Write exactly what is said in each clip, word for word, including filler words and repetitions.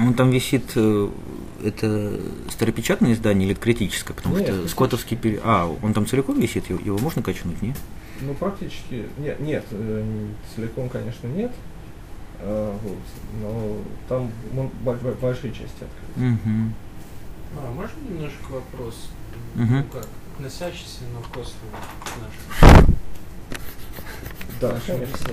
Он там висит, э, это старопечатное издание или критическое? Потому Нет, что скоттовский перевод... А, он там целиком висит, его, его можно качнуть, не? Ну, практически, нет, нет, э, целиком, конечно, нет, э, вот, но там ну, большие части открыты. Угу. А, можно немножко вопрос, Угу. ну как, относящийся, но косвенно к нашему? Да, конечно.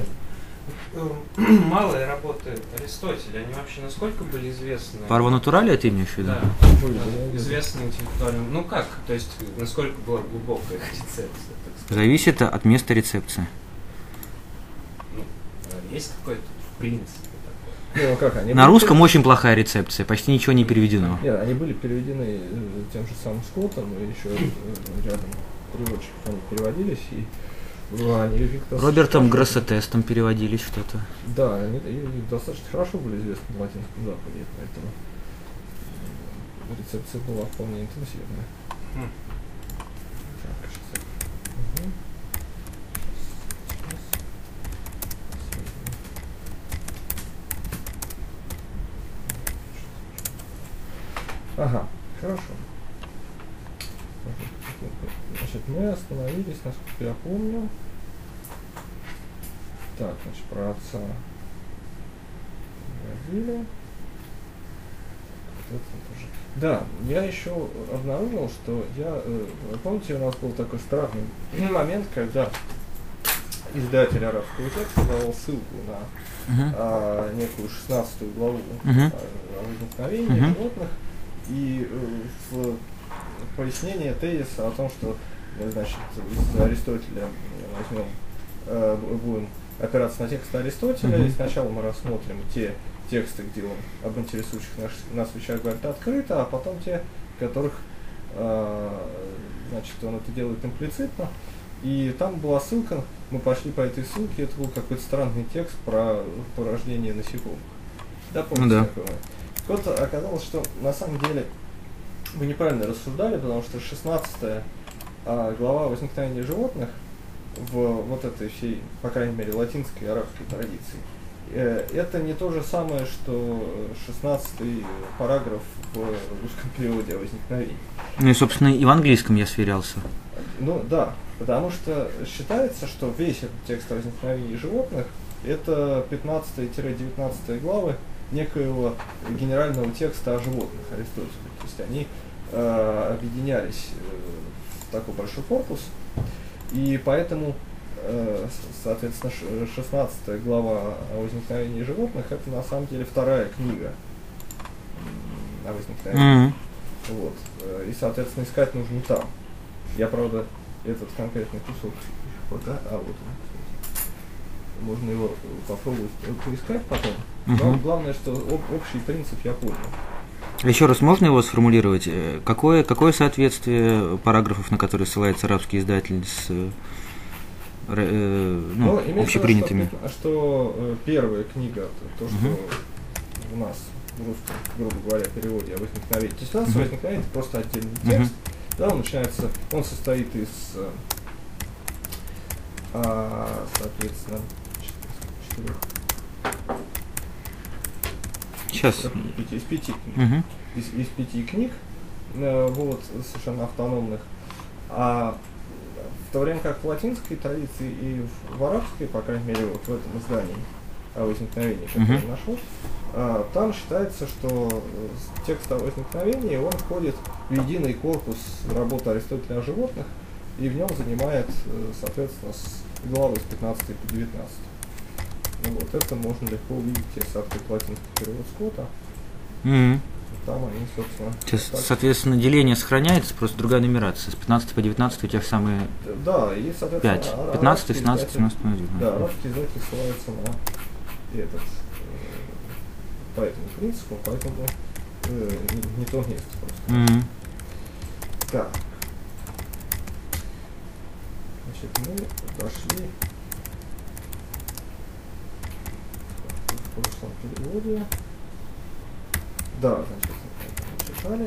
Малые работы Аристотеля, они вообще насколько были известны? Парва натуралия ты имеешь в виду? Да, Были, да, известны интеллектуально. Ну как, то есть насколько была глубокая их рецепция, так сказать? Зависит от места рецепции. Ну, есть какой-то в принципе такой? Ну, а как, они На были русском пере- очень плохая рецепция, почти ничего не переведено. Нет, они были переведены э, тем же самым Скоттом, и еще э, рядом переводчиков они переводились, и ну, они как-то Робертом хорошо- Гроссетестом переводились что-то. Да, они и достаточно хорошо были известны на Латинском Западе, поэтому э, рецепция была вполне интенсивная. Хм. Так, сейчас я- Мгм. Сейчас. Ага, хорошо. Значит, мы остановились, насколько я помню. Так, значит, про отца говорили. Вот это тоже. Да, я еще обнаружил, что я, э, помните, у нас был такой странный момент, когда издатель арабского текста давал ссылку на Угу. а, некую шестнадцатую главу Мгм. а, о возникновении Мгм. животных, и э, в пояснение тезиса о том, что, э, значит, из Аристотеля э, возьмем, э, будем опираться на тексты Аристотеля, Мгм. и сначала мы рассмотрим те тексты, где он об интересующих нас, нас вещах говорит открыто, а потом те, в которых э, значит, он это делает имплицитно. И там была ссылка, мы пошли по этой ссылке, это был какой-то странный текст про порождение насекомых. Да, помните Ну да. такое? Вот оказалось, что на самом деле вы неправильно рассуждали, потому что шестнадцатая а, глава возникновения животных в вот этой всей, по крайней мере, латинской и арабской традиции, э, это не то же самое, что шестнадцатый параграф в русском переводе о возникновении. Ну и, собственно, и в английском я сверялся. Ну да, потому что считается, что весь этот текст о возникновении животных это пятнадцатая-девятнадцатая главы некоего генерального текста о животных Аристотеля. То есть они э, объединялись э, в такой большой корпус, и поэтому, э, соответственно, шестнадцатая глава о возникновении животных это на самом деле вторая книга м, о возникновении. Мгм. Вот. э, И, соответственно, искать нужно там. Я, правда, этот конкретный кусок пока... А, вот он, кстати. Можно его попробовать поискать потом. Но Мгм. главное, что об- общий принцип я понял. Еще раз, можно его сформулировать? Э, Какое, какое соответствие параграфов, на которые ссылается арабский издатель, с э, ре- э, ну, имеется в виду, общепринятыми? Что, что э, первая книга, то, то, что Мгм. у нас в русском, грубо говоря, переводе о возникновении. То есть у нас Мгм. возникновение это просто отдельный Мгм. текст. Да, он начинается, он состоит из, э, а, соответственно, четырех, Сейчас. пяти, из пяти книг. Мгм. Из, из пяти книг, э, вот, совершенно автономных. А в то время как в латинской традиции и в, в арабской, по крайней мере, вот в этом издании о возникновении, которое Мгм. я нашел, а, там считается, что э, текст о возникновении, он входит в единый корпус работы Аристотеля о животных, и в нем занимает, э, соответственно, с главы с пятнадцатой по девятнадцатую. Ну, вот это можно легко увидеть, если открыть латинский перевод Скотта. Мгм. Там они, собственно... Сейчас, так- соответственно, деление сохраняется, просто другая нумерация. С пятнадцатой по девятнадцатую у тебя самые Да, и, соответственно, пять. ара- пятнадцать, арабский семнадцать, издатель- семнадцать, девятнадцать. Да, арабский издатель ссылается на этот, э, по этому принципу, поэтому э, не, не то место просто. Мгм. Так. Значит, мы дошли в прошлом переводе. Да, значит, это мы читали.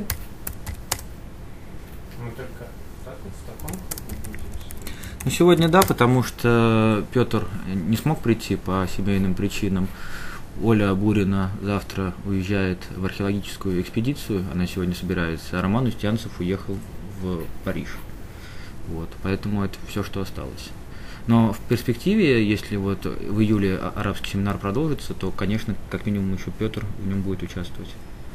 Мы только так вот в таком кругу будем сегодня. Ну, сегодня да, потому что Петр не смог прийти по семейным причинам. Оля Бурина завтра уезжает в археологическую экспедицию, она сегодня собирается, а Роман Устьянцев уехал в Париж. Вот, поэтому это все, что осталось. Но в перспективе, если вот в июле арабский семинар продолжится, то, конечно, как минимум еще Петр в нем будет участвовать.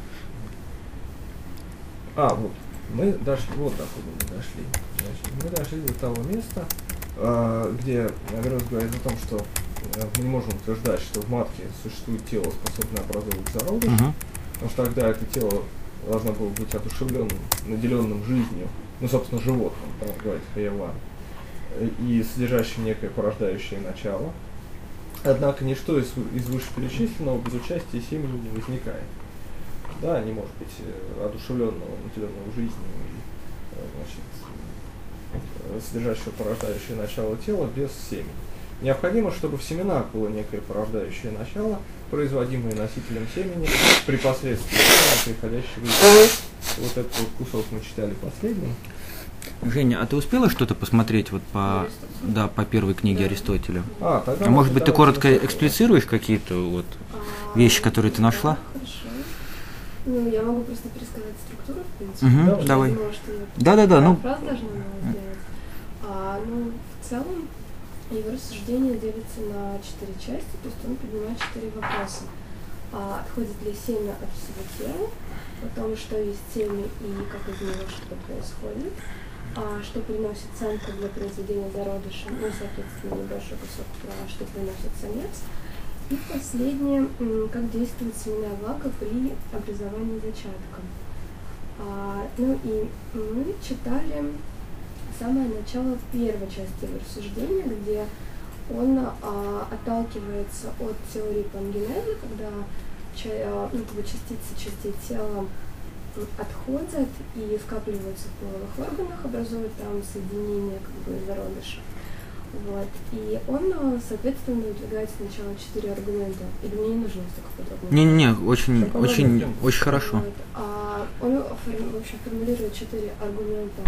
А, вот, мы дошли, вот докуда мы дошли. Значит, мы дошли до того места, где Гросс говорит о том, что мы не можем утверждать, что в матке существует тело, способное образовывать зародыш, uh-huh. потому что тогда это тело должно было быть одушевленным, наделенным жизнью, ну, собственно, животным, там говорит Хайяван, и содержащим некое порождающее начало. Однако ничто из, из вышеперечисленного без участия семени не возникает. Да, не может быть одушевленного, наделенного жизнью и, значит, содержащего порождающее начало тела без семени. Необходимо, чтобы в семенах было некое порождающее начало, производимое носителем семени при последствии приходящего из. Вот этот вот кусок мы читали последним. Женя, а ты успела что-то посмотреть вот по, да, по первой книге Аристотеля? А, тогда а может быть, ты коротко эксплицируешь какие-то вот а, вещи, которые ты нашла? Хорошо. Ну, я могу просто пересказать структуру, в принципе. Угу, давай. Да-да-да. Ну... Фраз должна была сделать. А, ну, в целом, его рассуждение делится на четыре части, то есть он поднимает четыре вопроса. А, отходит ли семя от всего тела, потом, что есть семя и как из него что-то происходит, а, что приносит самка для произведения зародыша, ну, соответственно, небольшой кусок про что приносит самец. И последнее, как действует семенная влага при образовании зачатка. А, ну и мы читали самое начало первой части его рассуждения, где он а, отталкивается от теории пангенеза, когда ча, ну, как бы частицы частей тела отходят и скапливаются в половых органах, образуют там соединение как бы зародыша. Вот. И он, соответственно, выдвигает сначала четыре аргумента. Или мне не нужно столько подробно? Не-не-не, очень, очень, очень хорошо. Вот. А он вообще формулирует четыре аргумента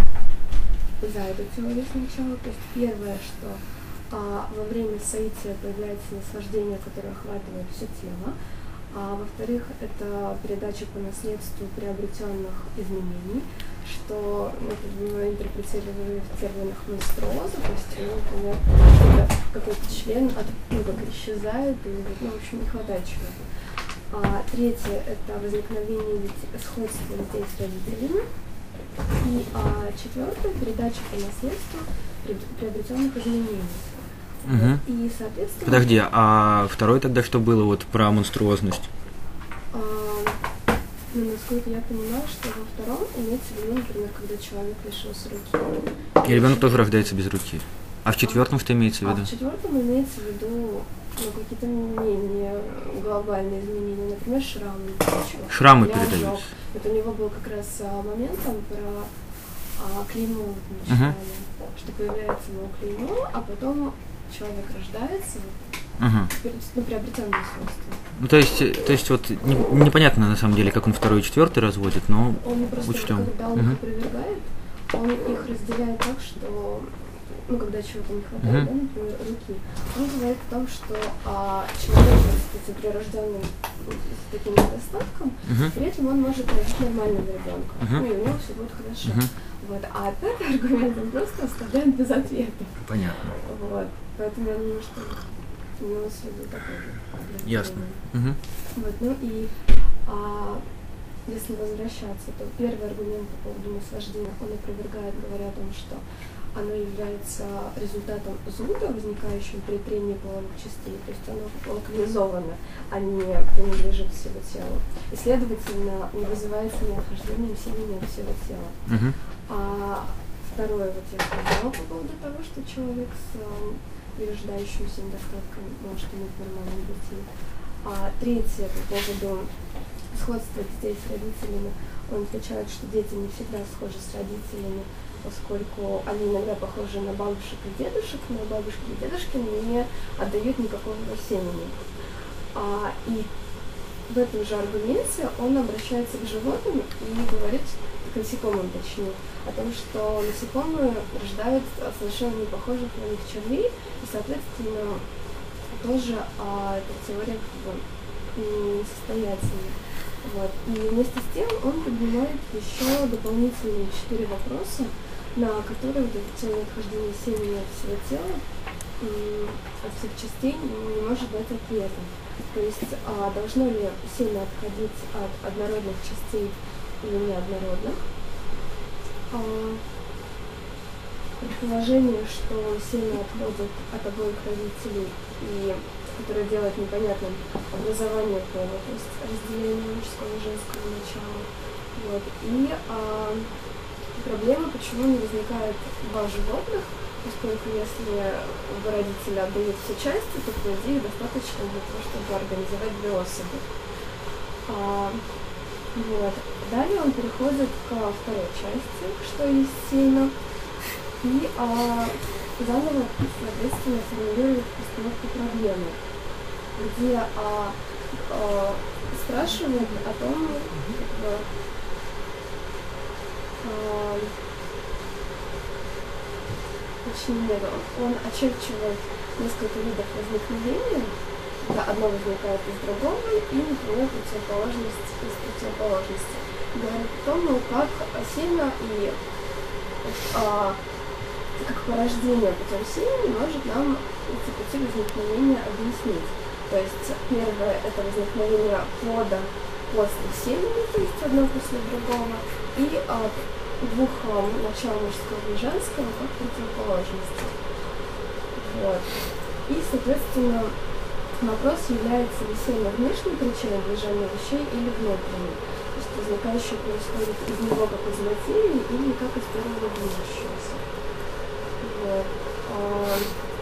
за эту теорию сначала. То есть первое, что а, во время соития появляется наслаждение, которое охватывает все тело. А во-вторых, это передача по наследству приобретенных изменений, что ну, как бы мы интерпретировали в терминах монструоза, то есть, ну, например, какой-то член от, ну, как исчезает, и, ну, в общем, не хватает чего-то. А третье – это возникновение сходства детей с родителями. И а, четвертое – передача по наследству приобретенных изменений. Угу. И, соответственно... Подожди, а второе тогда что было вот про монструозность? А, ну, насколько я понимаю, что во втором имеется в виду, например, когда человек лишился руки. И ребенок тоже рождается без руки. А в четвертом что имеется в виду? А в четвертом имеется в виду ну, какие-то менее глобальные изменения, например, шрамы. Шрамы передаются. Вот у него был как раз а, момент там про а, клеймо, вот мы читали, uh-huh. что появляется его клеймо, а потом человек рождается, uh-huh. ну, приобретенные свойства. Ну, то есть, то есть вот не, непонятно на самом деле, как он второй и четвертый разводит, но он просто, учтем. Когда он uh-huh. их опровергает, он их разделяет так, что ну, когда чего-то не хватает, uh-huh. да, например, руки, он говорит о том, что а, человек, кстати, прирожденный с таким недостатком, uh-huh. при этом он может родить нормального ребенка, uh-huh. ну, и у него все будет хорошо. Uh-huh. Вот. А пятый аргумент он просто оставляет без ответа. Понятно. Вот. Поэтому я думаю, что имелось в виду такое же. Ясно. Uh-huh. Вот. Ну и а, если возвращаться, то первый аргумент по поводу наслаждения, он опровергает, говоря о том, что оно является результатом зуда, возникающим при трении половых частей, то есть оно локализовано, а не принадлежит всего телу. И, следовательно, не вызывается неохлаждением семени от всего тела. Uh-huh. А второе, вот я сказала по поводу того, что человек с перерождающимся недостатком может иметь нормальные детей. А третье, по поводу сходства детей с родителями, он отвечает, что дети не всегда схожи с родителями, поскольку они иногда похожи на бабушек и дедушек, но бабушки и дедушки не отдают никакого семени. А, и в этом же аргументе он обращается к животным и говорит, к насекомым точнее, о том, что насекомые рождают совершенно не похожих на них червей, и, соответственно, тоже а, эта теория как бы несостоятельна. Вот. И вместе с тем он поднимает еще дополнительные четыре вопроса, на которые вот эта теория отхождения семени от всего тела, от всех частей не может дать ответа. То есть а, должно ли семя отходить от однородных частей или неоднородных? А, предположение, что семя отходит от обоих родителей, и которое делает непонятным образование пола, то есть разделение мужского и женского начала. Вот. И а, проблема, почему не возникает во животных, поскольку если оба родителя отдают все части, то, по идее, достаточно для того, чтобы организовать две особи. А, вот. Далее он переходит ко второй части, что есть семя, и а, заново, соответственно, формулирует постановку проблемы, где а, а, спрашивает о том, как бы, а, точнее, нет, он, он очерчивает несколько видов возникновения, когда одно возникает из другого, и, например, противоположность из противоположности. Говорит о том, ну, как семя и а, как порождение путем семени может нам эти пути возникновения объяснить. То есть первое — это возникновение плода после семени, то есть одно после другого, и а, двух а, начал мужского и женского как противоположности. Вот. И, соответственно, вопрос, является ли семя внешней причиной движения вещей или внутренней. То есть возникающее происходит из него как из материи или как из первого движущегося. Вот. А,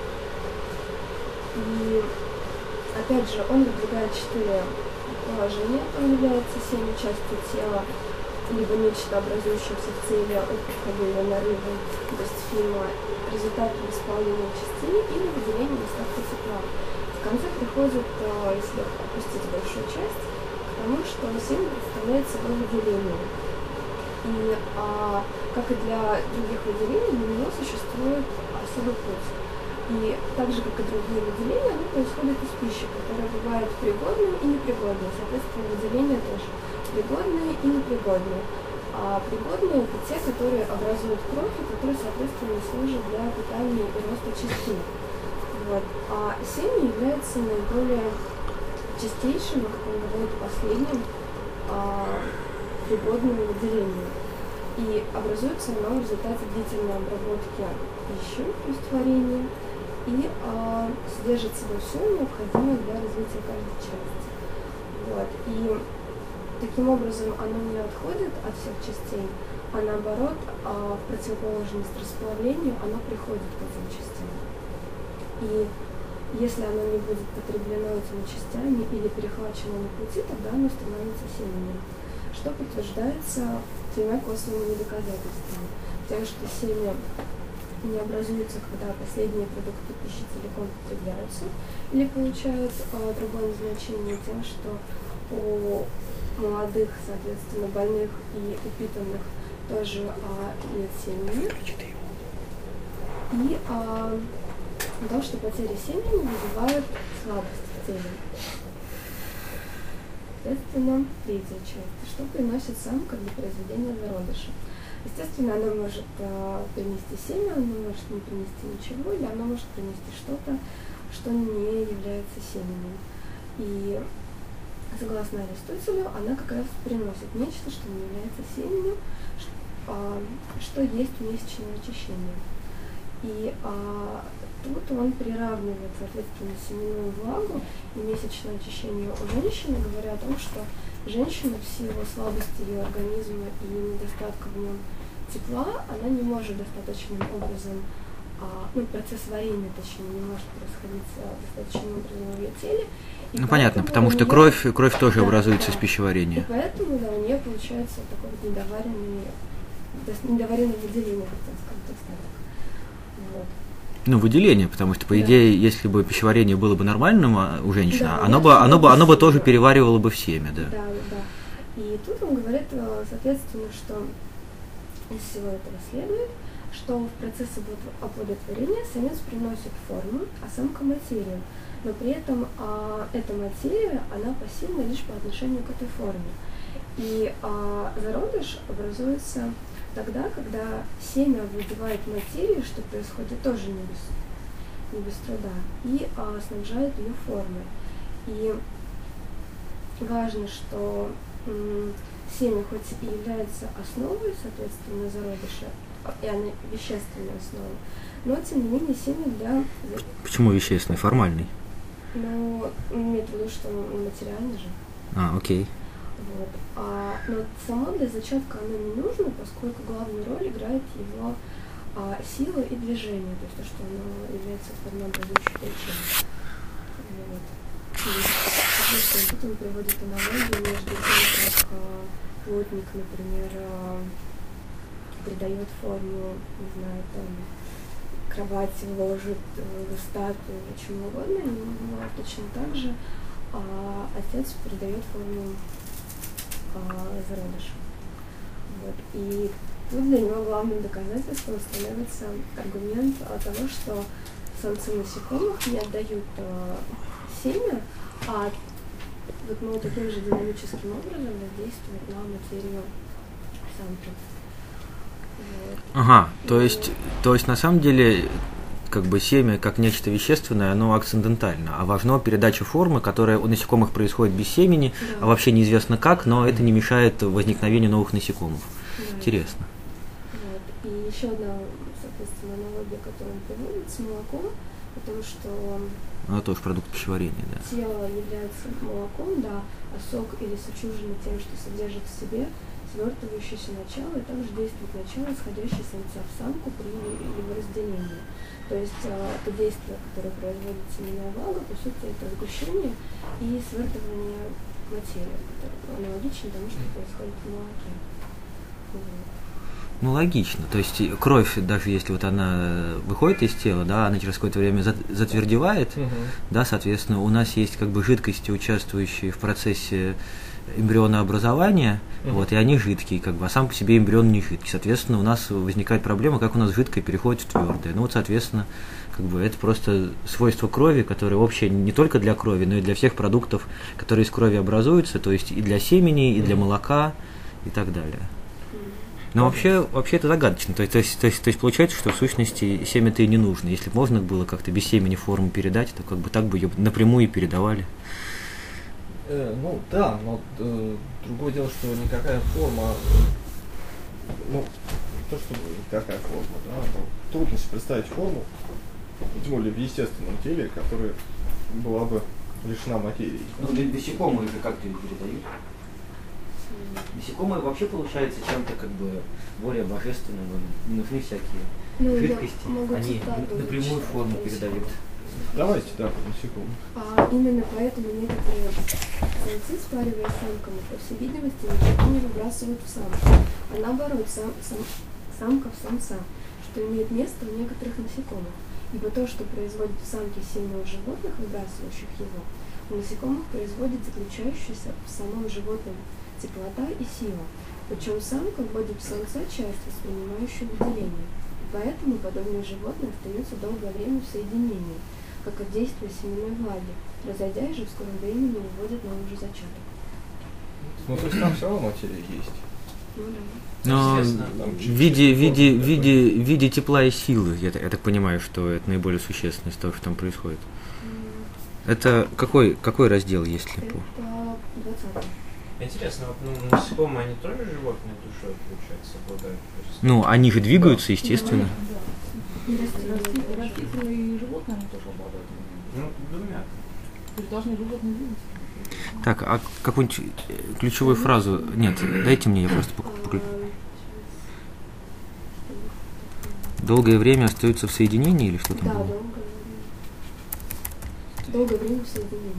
и опять же, он выдвигает четыре положения. Там является семя частью тела, либо нечто, образующееся в теле опухоли или нарывы, то есть фильма, результатом исполнения частей или выделения остатка тепла. В конце приходит, если опустить большую часть, к тому, что семя представляет собой выделение. И а, как и для других выделений, для него существует особый путь. И так же, как и другие выделения, оно происходит из пищи, которая бывает пригодной и непригодной. Соответственно, выделения тоже пригодные и непригодные. А пригодные — это те, которые образуют кровь и которые, соответственно, служат для питания и роста частей. Вот. А семя является наиболее чистейшим, как он говорит, последним а, пригодным выделением. И образуется оно в результате длительной обработки пищи, то есть варенья, и а, содержит в себе все необходимое для развития каждой части. Вот. И таким образом оно не отходит от всех частей, а наоборот, а в противоположность расплавлению оно приходит к этим частям. И если оно не будет потреблено этими частями или перехвачено на пути, тогда оно становится семенем, что подтверждается тремя косвенными доказательствами. Тем, что семя не образуется, когда последние продукты пищи целиком потребляются или получают а, другое назначение, тем, что у молодых, соответственно, больных и упитанных тоже а, нет семени. И а, то, что потери семени вызывают слабость в теле. Соответственно, третья часть. Что приносит самка для произведения зародыша? Естественно, она может а, принести семя, она может не принести ничего, или она может принести что-то, что не является семенем. И согласно Аристотелю, она как раз приносит нечто, что не является семенем, что, а, что есть месячное очищение. И а, тут он приравнивает, соответственно, семенную влагу и месячное очищение у женщины, говоря о том, что женщина в силу слабости ее организма и недостатка в нем тепла, она не может достаточным образом, а, ну, процесс варенья, точнее, не может происходить а, достаточным образом в ее теле. И ну понятно, потому что нее... кровь, кровь тоже да, образуется да. из пищеварения. И поэтому да, у нее получается такой вот недоваренный, недоваренное выделение, хотел сказать, так сказать. Вот. Ну, выделение, потому что, по да. идее, если бы пищеварение было бы нормальным у женщины, да, оно, бы, оно, бы, оно бы тоже переваривало бы в семя, да. Да, да. И тут он говорит, соответственно, что из всего этого следует, что в процессе оплодотворения самец приносит форму, а самка материю. но при этом а, эта материя, она пассивна лишь по отношению к этой форме. И а, зародыш образуется тогда, когда семя овладевает материей, что происходит тоже не без, не без труда, и а, снабжает ее формой. И важно, что м, семя хоть и является основой, соответственно, зародыша, и она вещественная основа, но тем не менее семя для... Почему вещественный? Формальный? Ну, имеет в виду, что он материальный же. А, окей. Вот. А, но само для зачатка оно не нужно, поскольку главную роль играет его а, сила и движение, то есть то, что оно является формообразующей причиной. Вот. И, тут он приводит аналогию между тем, как а, плотник, например, а, придает форму, не знаю, там, кровати, ложит, статую, чему угодно, но точно так же а, отец придает форму зародыша. Вот. И тут для него главным доказательством становится аргумент того, что самцы насекомых не отдают э, семя, а вот, ну, таким же динамическим образом воздействуют на материю самки. Вот. Ага, И... то есть, то есть на самом деле как бы семя как нечто вещественное, оно акцидентально, а важна передача формы, которая у насекомых происходит без семени, да. А вообще неизвестно как, но это не мешает возникновению новых насекомых. Да. Интересно. Вот. И еще одна, соответственно, аналогия, которую он приводит с молоком, потому что это тоже продукт пищеварения, да. Тело является молоком, да, а сок или сочужено тем, что содержит в себе свертывающееся начало, и также действует начало, исходящее из самца в самку при его разделении. То есть э, это действие, которое производит семенная влага, по сути, это сгущение и свертывание материи, которое аналогично тому, что происходит в молоке. Вот. Ну, логично. То есть кровь, даже если вот она выходит из тела, да, она через какое-то время затвердевает, угу. Да, соответственно, у нас есть как бы жидкости, участвующие в процессе эмбрионообразования, uh-huh. вот, и они жидкие, как бы, а сам по себе эмбрион не жидкий. Соответственно, у нас возникает проблема, как у нас жидкое переходит в твердое. Ну вот, соответственно, как бы это просто свойство крови, которое общее не только для крови, но и для всех продуктов, которые из крови образуются, то есть и для семени, и для молока, и так далее. Но вообще, вообще это загадочно. То есть, то, есть, то, есть, то есть получается, что в сущности семя-то и не нужно. Если бы можно было как-то без семени форму передать, то как бы так бы ее напрямую и передавали. Э, ну да, но э, другое дело, что никакая форма, ну, не то чтобы никакая форма, да, но трудно себе представить форму, тем более в естественном теле, которая была бы лишена материи. Ну, насекомые же как-то ее передают? Насекомые вообще получается чем-то как бы более божественным, не нужны всякие ну, жидкости, они напрямую форму передают. Давайте, да, по насекомым. А именно поэтому некоторые самцы, спаривая самками, по всей видимости, никого не выбрасывают в самку, а наоборот, сам, сам, самка в самца, что имеет место у некоторых насекомых. Ибо то, что производит в самке семя у животных, выбрасывающих его, у насекомых производит заключающаяся в самом животном теплота и сила. Причем самка вводит в самца часть, воспринимающую выделение. И поэтому подобные животные остаются долгое время в соединении, как от действия семенной влаги, разойдясь же в скором времени выводят новый же зачаток. Ну, то есть там все равно материя есть. Ну да. Но в виде, виде, виде, виде тепла и силы, я, я так понимаю, что это наиболее существенно из того, что там происходит. Mm. Это какой, какой раздел, если это по? двадцатый. Интересно, вот, ну, насекомые, они тоже животные душой, получается, обладают? Ну, они же двигаются, естественно. Да. Растительные животные, они тоже обладают. Ну, двумя. То есть должны животные двигаться. Так, а какую-нибудь ключевую фразу? Нет, дайте мне, я просто покажу. Долгое время остаются в соединении или что-то? Да, долгое. Долгое время в соединении.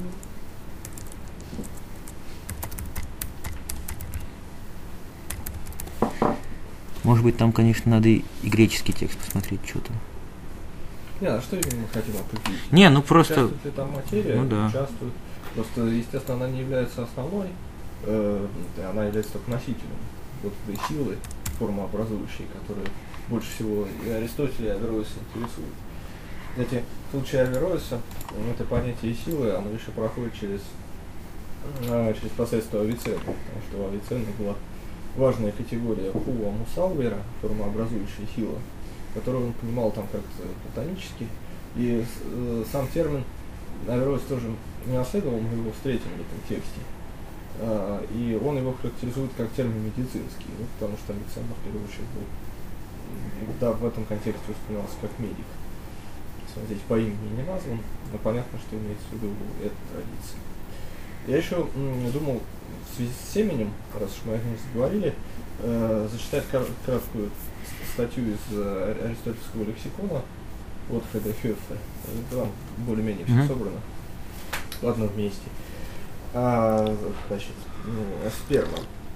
Может быть, там, конечно, надо и греческий текст посмотреть, что там. Не, а что именно мы хотим определить? Не, ну просто... Участвует ли там материя? Ну да. Участвует. Просто, естественно, она не является основной, э, она является только носителем вот этой силы, формообразующей, которая больше всего и Аристотеля, и Авероиса интересует. Кстати, в случае Авероиса это понятие силы, оно еще проходит через, а, через посредство Авиценны, потому что у Авиценны была важная категория Хуа Мусалвера, формообразующая сила, которую он понимал там как-то платонически, и э, сам термин Аверойс тоже не наследовал, мы его встретим в этом тексте, а, и он его характеризует как термин медицинский, ну, потому что Авиценна в первую очередь был, да, в этом контексте воспринимался как медик. Он здесь по имени не назван, но понятно, что имеется в виду эта традиция. Я еще м, думал, в связи с семенем, раз уж мы о нем заговорили, э, зачитать кар- краткую статью из э, аристотельского лексикона от Фреда Хёффе. Там более-менее все Mm-hmm. собрано в одном месте. А, значит, ну, сперма,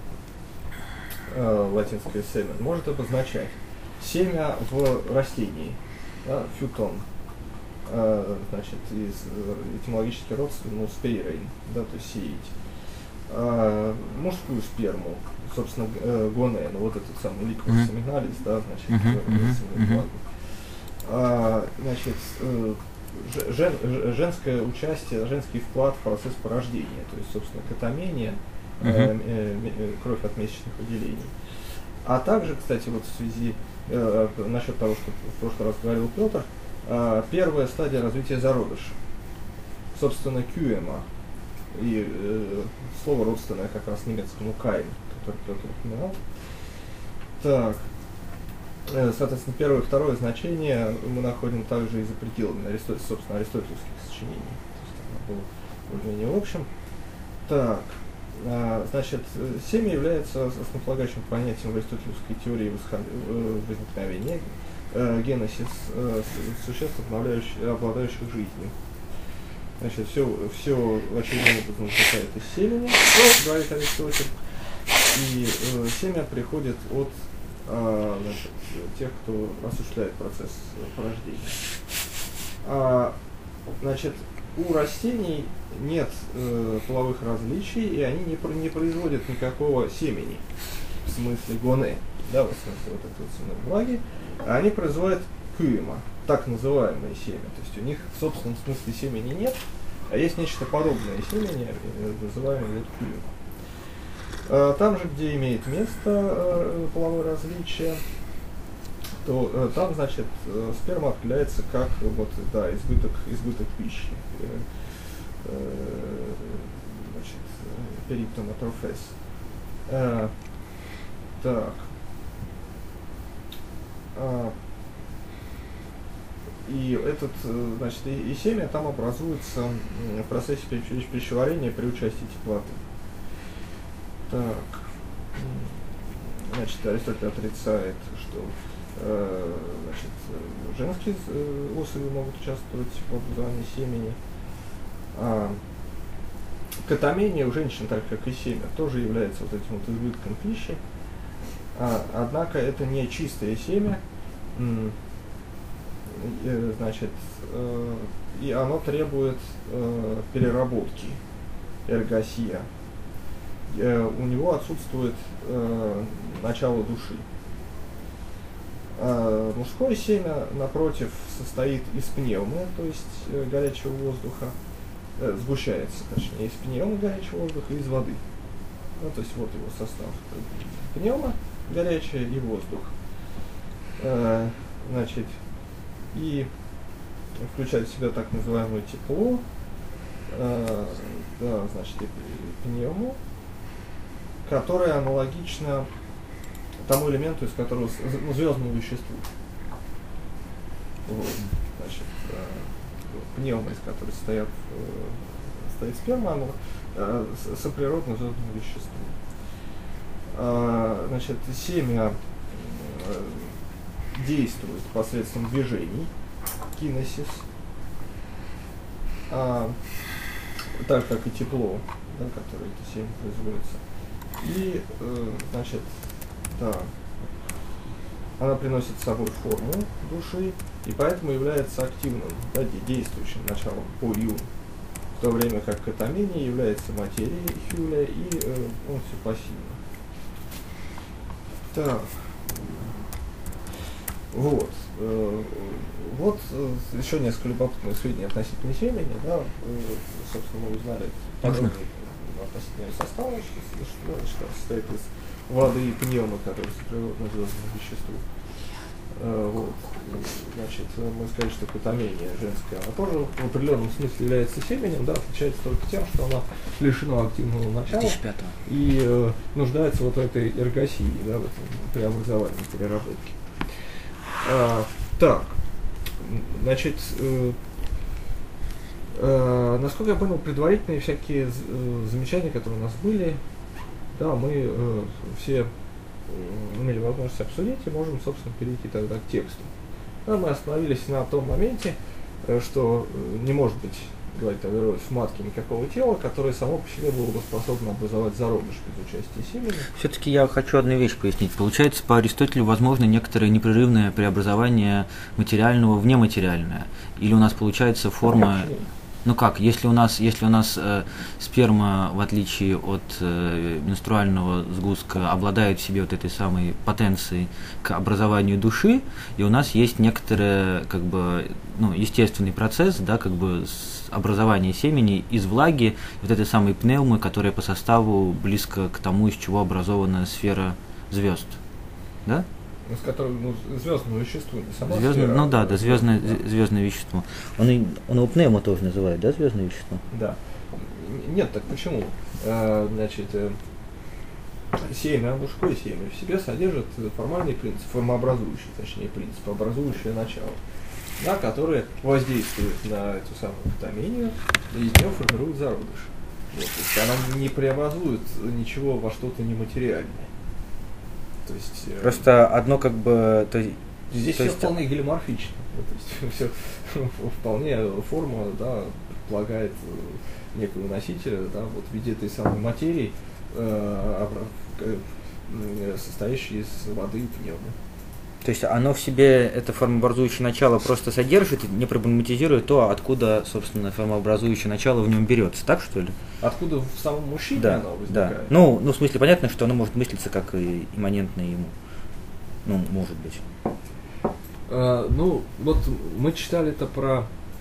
э, латинское семя, может обозначать семя в растении, да, фютон. Uh, значит, из этимологически родственный, ну, спейрейн, да, то есть сеять. Uh, мужскую сперму, собственно, uh, гоне, ну, вот этот самый ликвор Mm-hmm. семиналис, да, значит, Mm-hmm. uh, uh, значит, uh, жен, женское участие, женский вклад в процесс порождения, то есть, собственно, катамения, Mm-hmm. uh, э, э, кровь от месячных выделений. А также, кстати, вот в связи э, насчет того, что в прошлый раз говорил Петр, э, первая стадия развития зародыша, собственно, кюэма, и э, слово родственное как раз немецкому кайн, который Петр упоминал. Так, э, соответственно, первое и второе значение мы находим также и за пределами Аристо... собственно, аристотельских сочинений, то есть оно было более-менее в общем. Так. Значит, семя является основополагающим понятием в аристотельской теории возникновения, генесис существ, обладающих жизнью. Значит, все, все очевидным образом возникает из семени, говорит Аристотель, и э, семя приходит от э, значит, тех, кто осуществляет процесс порождения. А, значит, у растений нет э, половых различий, и они не, не производят никакого семени, в смысле гоне, да, в смысле вот этого семенной влаги, а они производят кюэма, так называемое семя, то есть у них в собственном смысле семени нет, а есть нечто подобное семени, называемое вот кюэма. Э, там же, где имеет место э, половое различие, то э, там, значит, э, сперма определяется как вот, да, избыток, избыток пищи. Э, э, значит, периптом атрофез. Э, так. А, и этот, значит, и, и семя там образуется в процессе пищеварения при участии теплоты. Так. Значит, Аристотель отрицает, что значит, женские особи могут участвовать в образовании семени. А катамения у женщин, так как и семя, тоже является вот этим вот избытком пищи. А, однако это не чистое семя, значит, и оно требует переработки, эргосия. У него отсутствует начало души. А мужское семя, напротив, состоит из пневмы, то есть э, горячего воздуха, э, сгущается, точнее, из пневмы горячего воздуха и из воды. Ну, то есть вот его состав. Пневма горячая и воздух. Э, значит, и включает в себя так называемое тепло, э, да, значит, и пневму, которая аналогична тому элементу, из которого, ну, звездному веществу. Вот, значит, э, пневма, из которой стоят, э, стоит сперма, оно э, соприродно звездному веществу. А, значит, семя э, действует посредством движений, кинесис, а, так как и тепло, да, которое это семя производится. И, э, значит, да, она приносит с собой форму души и поэтому является активным, да, действующим началом по иун, в то время как катамения является материей хюля и э, он все пассивно. Так, вот, э, вот еще несколько любопытных сведений относительно семени, да, собственно, мы узнали подробнее относительно состава, что, что, что состоит из воды и пневма, которые природно звездному веществу. Вот. Значит, мы сказали, что катамения женская, она тоже в определенном смысле является семенем, да, отличается только тем, что она лишена активного начала и э, нуждается вот в этой эргосии, да, в этом преобразовании, переработке. А, так, значит, э, э, насколько я понял, предварительные всякие э, замечания, которые у нас были, да, мы э, все имели возможность обсудить и можем, собственно, перейти тогда к тексту. Да, мы остановились на том моменте, что не может быть, говорит Авероис, в матке никакого тела, которое само по себе было бы способно образовать зародыш без участия семени. Все-таки я хочу одну вещь пояснить. Получается, по Аристотелю возможно некоторое непрерывное преобразование материального в нематериальное. Или у нас получается форма... Ну как, если у нас, если у нас э, сперма, в отличие от э, менструального сгустка, обладает в себе вот этой самой потенцией к образованию души, и у нас есть некоторый, как бы, ну, естественный процесс, да, как бы образования семени из влаги, вот этой самой пневмы, которая по составу близко к тому, из чего образована сфера звезд, да? С которым, ну, звездное вещество, не само звездное, сфера, ну да, да, звездное, да. звездное вещество. Он, и, он его пневма тоже называет, да, звездное вещество? Да. Нет, так почему? А, значит, э, семя, мужское семя в себе содержит формальный принцип, формообразующий, точнее, принцип, образующее начало, да, которое воздействует на эту самую катамению, и из нее формирует зародыш. Вот, то есть она не преобразует ничего во что-то нематериальное. То есть, просто одно как бы... То, здесь то все есть... вполне гелиморфично. То есть все вполне форма, да, предполагает некого носителя, да, вот в виде этой самой материи, э, состоящей из воды и пневмы. То есть оно в себе, это формообразующее начало, просто содержит и не проблематизирует то, откуда, собственно, формообразующее начало в нем берется, так что ли? Откуда в самом мужчине да, оно возникает? Да. Ну, ну, в смысле, понятно, что оно может мыслиться как и имманентно ему. Ну, может быть. А, ну, вот мы читали это про,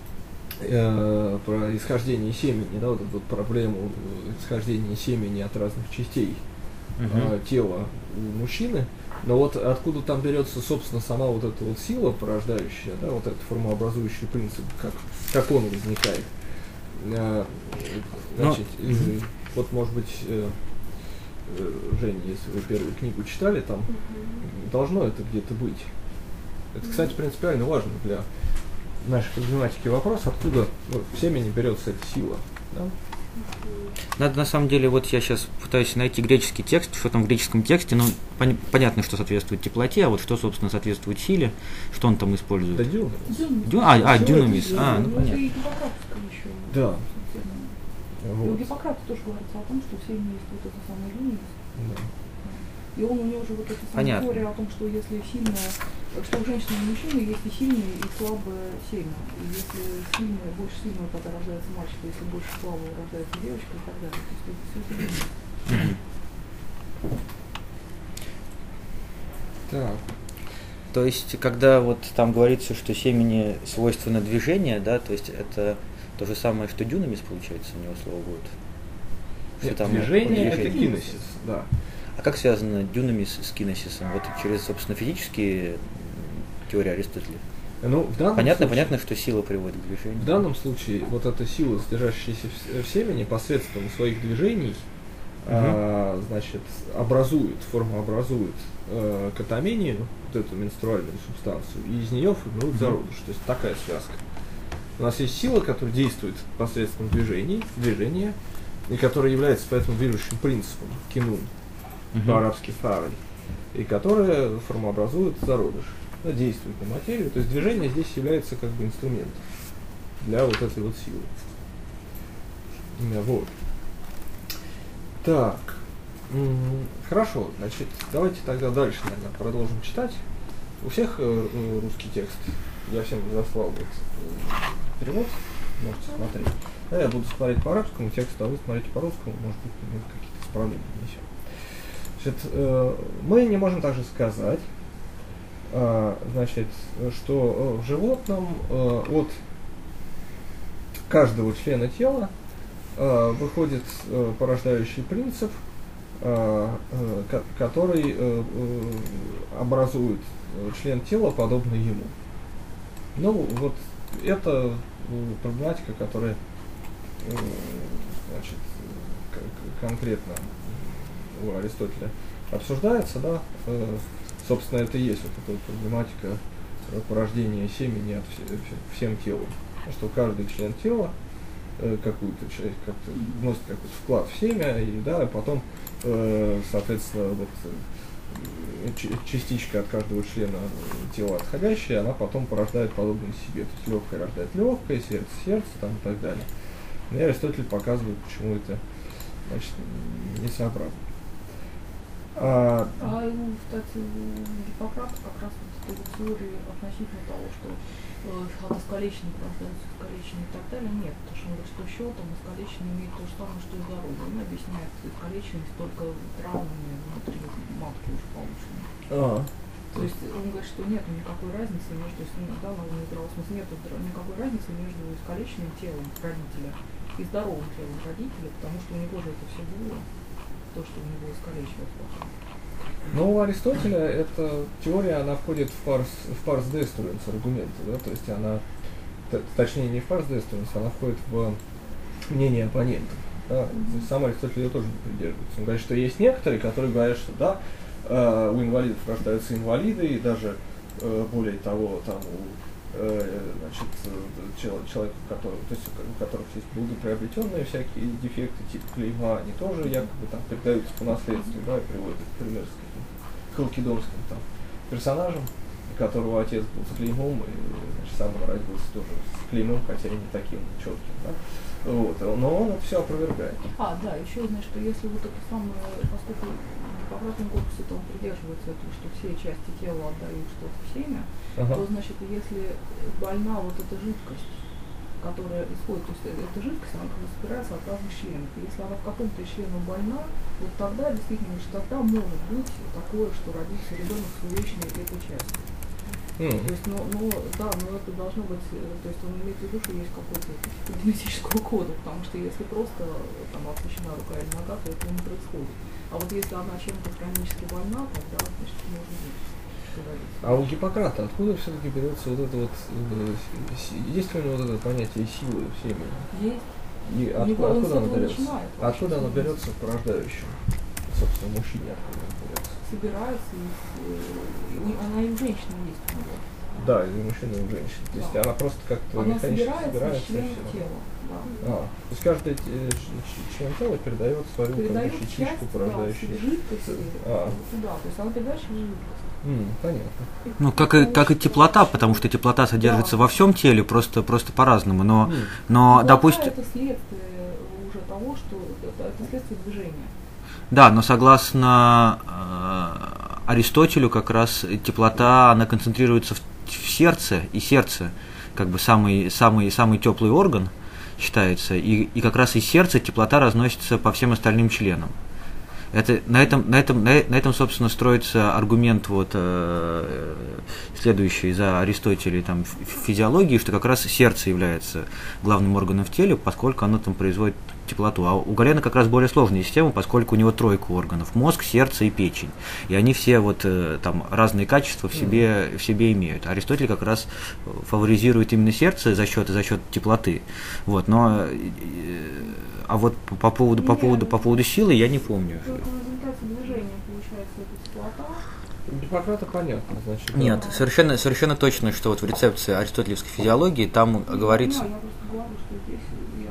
э, про исхождение семени, да, вот эту вот проблему исхождения семени от разных частей uh-huh. э, тела у мужчины. Но вот откуда там берется, собственно, сама вот эта вот сила порождающая, да, вот этот формообразующий принцип, как, как он возникает. А, значит, Но... э, вот, может быть, э, э, Женя, если вы первую книгу читали, там uh-huh. должно это где-то быть. Это, кстати, принципиально важно для нашей проблематики вопрос, откуда ну, в семени берется эта сила. Да? Надо, на самом деле, вот я сейчас пытаюсь найти греческий текст, что там в греческом тексте, ну, пон- понятно, что соответствует теплоте, а вот что, собственно, соответствует силе, что он там использует. Да, дюнамис. Дю... А, а, дюнамис, а, ну, понятно. И Гиппократовском еще. Да. Вот. У Гиппократа тоже говорится о том, что в семени есть вот это самое дюнамис. Да. И он у него же вот эта самая теория о том, что если сильная, что у женщины и мужчины есть и сильное, и слабое семя. И если сильное, больше сильного, тогда рождается мальчик, если больше слабого рождается девочка и так далее. То есть это все это Так. То есть, когда вот там говорится, что семени свойственно движение, да, то есть это то же самое, что дюнамис, получается, у него слово будет. Нет, там движение это кинесис, да. А как связано дюнамис с кинесисом? Вот через, собственно, физические теории Аристотеля? Ну, в данном понятно, случае, понятно, что сила приводит к движению. В данном случае вот эта сила, содержащаяся в семени, посредством своих движений, угу. а, значит, образует, формообразует а, катамению, вот эту менструальную субстанцию, и из нее формирует зародыш. То есть такая связка. У нас есть сила, которая действует посредством движений, движения, и которая является поэтому движущим принципом кинун. Uh-huh. По-арабски фараль, и которая формообразует зародыш, да, действует на материю, то есть движение здесь является как бы инструментом для вот этой вот силы. Вот. Так, м-м, хорошо, значит, давайте тогда дальше, наверное, продолжим читать. У всех э, русский текст, я всем заслал вот, э, перевод, можете смотреть. А я буду смотреть по арабскому тексту, а вы смотрите по русскому, может быть, мы какие-то исправления внесем. Значит, мы не можем также сказать, А, значит, что в животном а, от каждого члена тела а, выходит а, порождающий принцип, а, а, который а, а, образует член тела, подобный ему. Ну, вот это проблематика, которая значит, конкретно у Аристотеля обсуждается, да, собственно, это и есть вот эта вот проблематика порождения семени от всем телом, что каждый член тела какую-то часть, как-то вносит какой-то вклад в семя, и да, и потом, соответственно, вот частичка от каждого члена тела отходящая, она потом порождает подобное себе. То есть легкое рождает легкое, сердце сердце там, и так далее. И Аристотель показывает, почему это, значит, несообразно. А, а ну, кстати, Гиппократ как раз вот этой теории относительно того, что э, от искалечения рождаются искалечения и так далее, нет, потому что он говорит, что счетом искалечение имеет то же самое, что и здоровье. Он объясняет искалеченность только травмами внутри матки уже полученными. а. То есть он говорит, что нет никакой разницы между, да, в здравом смысле, нет никакой разницы между искалеченным телом родителя и здоровым телом родителя, потому что у него же это все было, то, что у него искалечивалось потом. Но у Аристотеля эта теория, она входит в парс, в парс деструенс аргументы, да, то есть она, т, точнее не в парс деструенс, она входит в мнение оппонентов. Да. Mm-hmm. Сам Аристотель ее тоже не придерживается. Он говорит, что есть некоторые, которые говорят, что да, э, у инвалидов рождаются инвалиды, и даже э, более того, там у значит, человек, который, то есть, у которых есть благоприобретенные всякие дефекты, типа клейма, они тоже якобы там передаются по наследству, да, и приводят, например, с каким-то халкидонским там персонажем, у которого отец был с клеймом, и значит, сам он родился тоже с клеймом, хотя и не таким четким, да. Вот, но он это все опровергает. А, да, еще, значит, что если вот это самое, поскольку по обратному корпусу он придерживается этого, что все части тела отдают что-то в семя, ага. то, значит, если больна вот эта жидкость, которая исходит, то есть эта жидкость, она собирается от разных членов. И если она в каком-то члене больна, вот тогда, действительно, что тогда может быть такое, что родится ребенок с увечной этой частью. Mm. То есть, ну, ну, да, но это должно быть, то есть он имеет в виду, что есть какой-то генетического кода, потому что если просто там отпущена рука или нога, то этого не происходит. А вот если она чем-то хронически больна, тогда, значит, может быть. А у Гиппократа откуда все-таки берется вот это вот, есть ли у него вот это понятие силы в семени? Есть. И откуда, откуда оно берется? Откуда оно берется в порождающем? Собственно, мужчине откуда оно берется? Собирается, и, и, она и у женщины есть у него. Да, и у мужчины, и у женщины. То есть да. Она просто как-то она механически собирается, собирается. Член тела. Да. А, то есть каждый член тела передает свою передает как бы, частичку, порождающую. Да, жидкость а. сюда, то есть она передает жидкость. Mm, понятно. Ну, как и, как и теплота, потому что теплота содержится да. во всем теле, просто, просто по-разному. Но, mm. но допустим... это следствие уже того, что это, это следствие движения. Да, но согласно э, Аристотелю, как раз теплота, она концентрируется в, в сердце, и сердце, как бы самый, самый, самый теплый орган считается, и, и как раз из сердца теплота разносится по всем остальным членам. Это, на, этом, на, этом, на этом, собственно, строится аргумент, вот, э, следующий за Аристотелем там, в физиологии, что как раз сердце является главным органом в теле, поскольку оно там производит теплоту. А у Галена как раз более сложная система, поскольку у него тройка органов: мозг, сердце и печень. И они все вот, э, там, разные качества в себе, в себе имеют. Аристотель как раз фаворизирует именно сердце за счет, за счет теплоты. Вот, но... Э, А вот по, по, поводу, по, поводу, по поводу силы я не помню. В результате движения получается эта теплота. У Гиппократа понятно, значит. Нет, да. совершенно, совершенно точно, что вот в рецепции аристотелевской физиологии там ну, говорится... Я просто говорю, что здесь я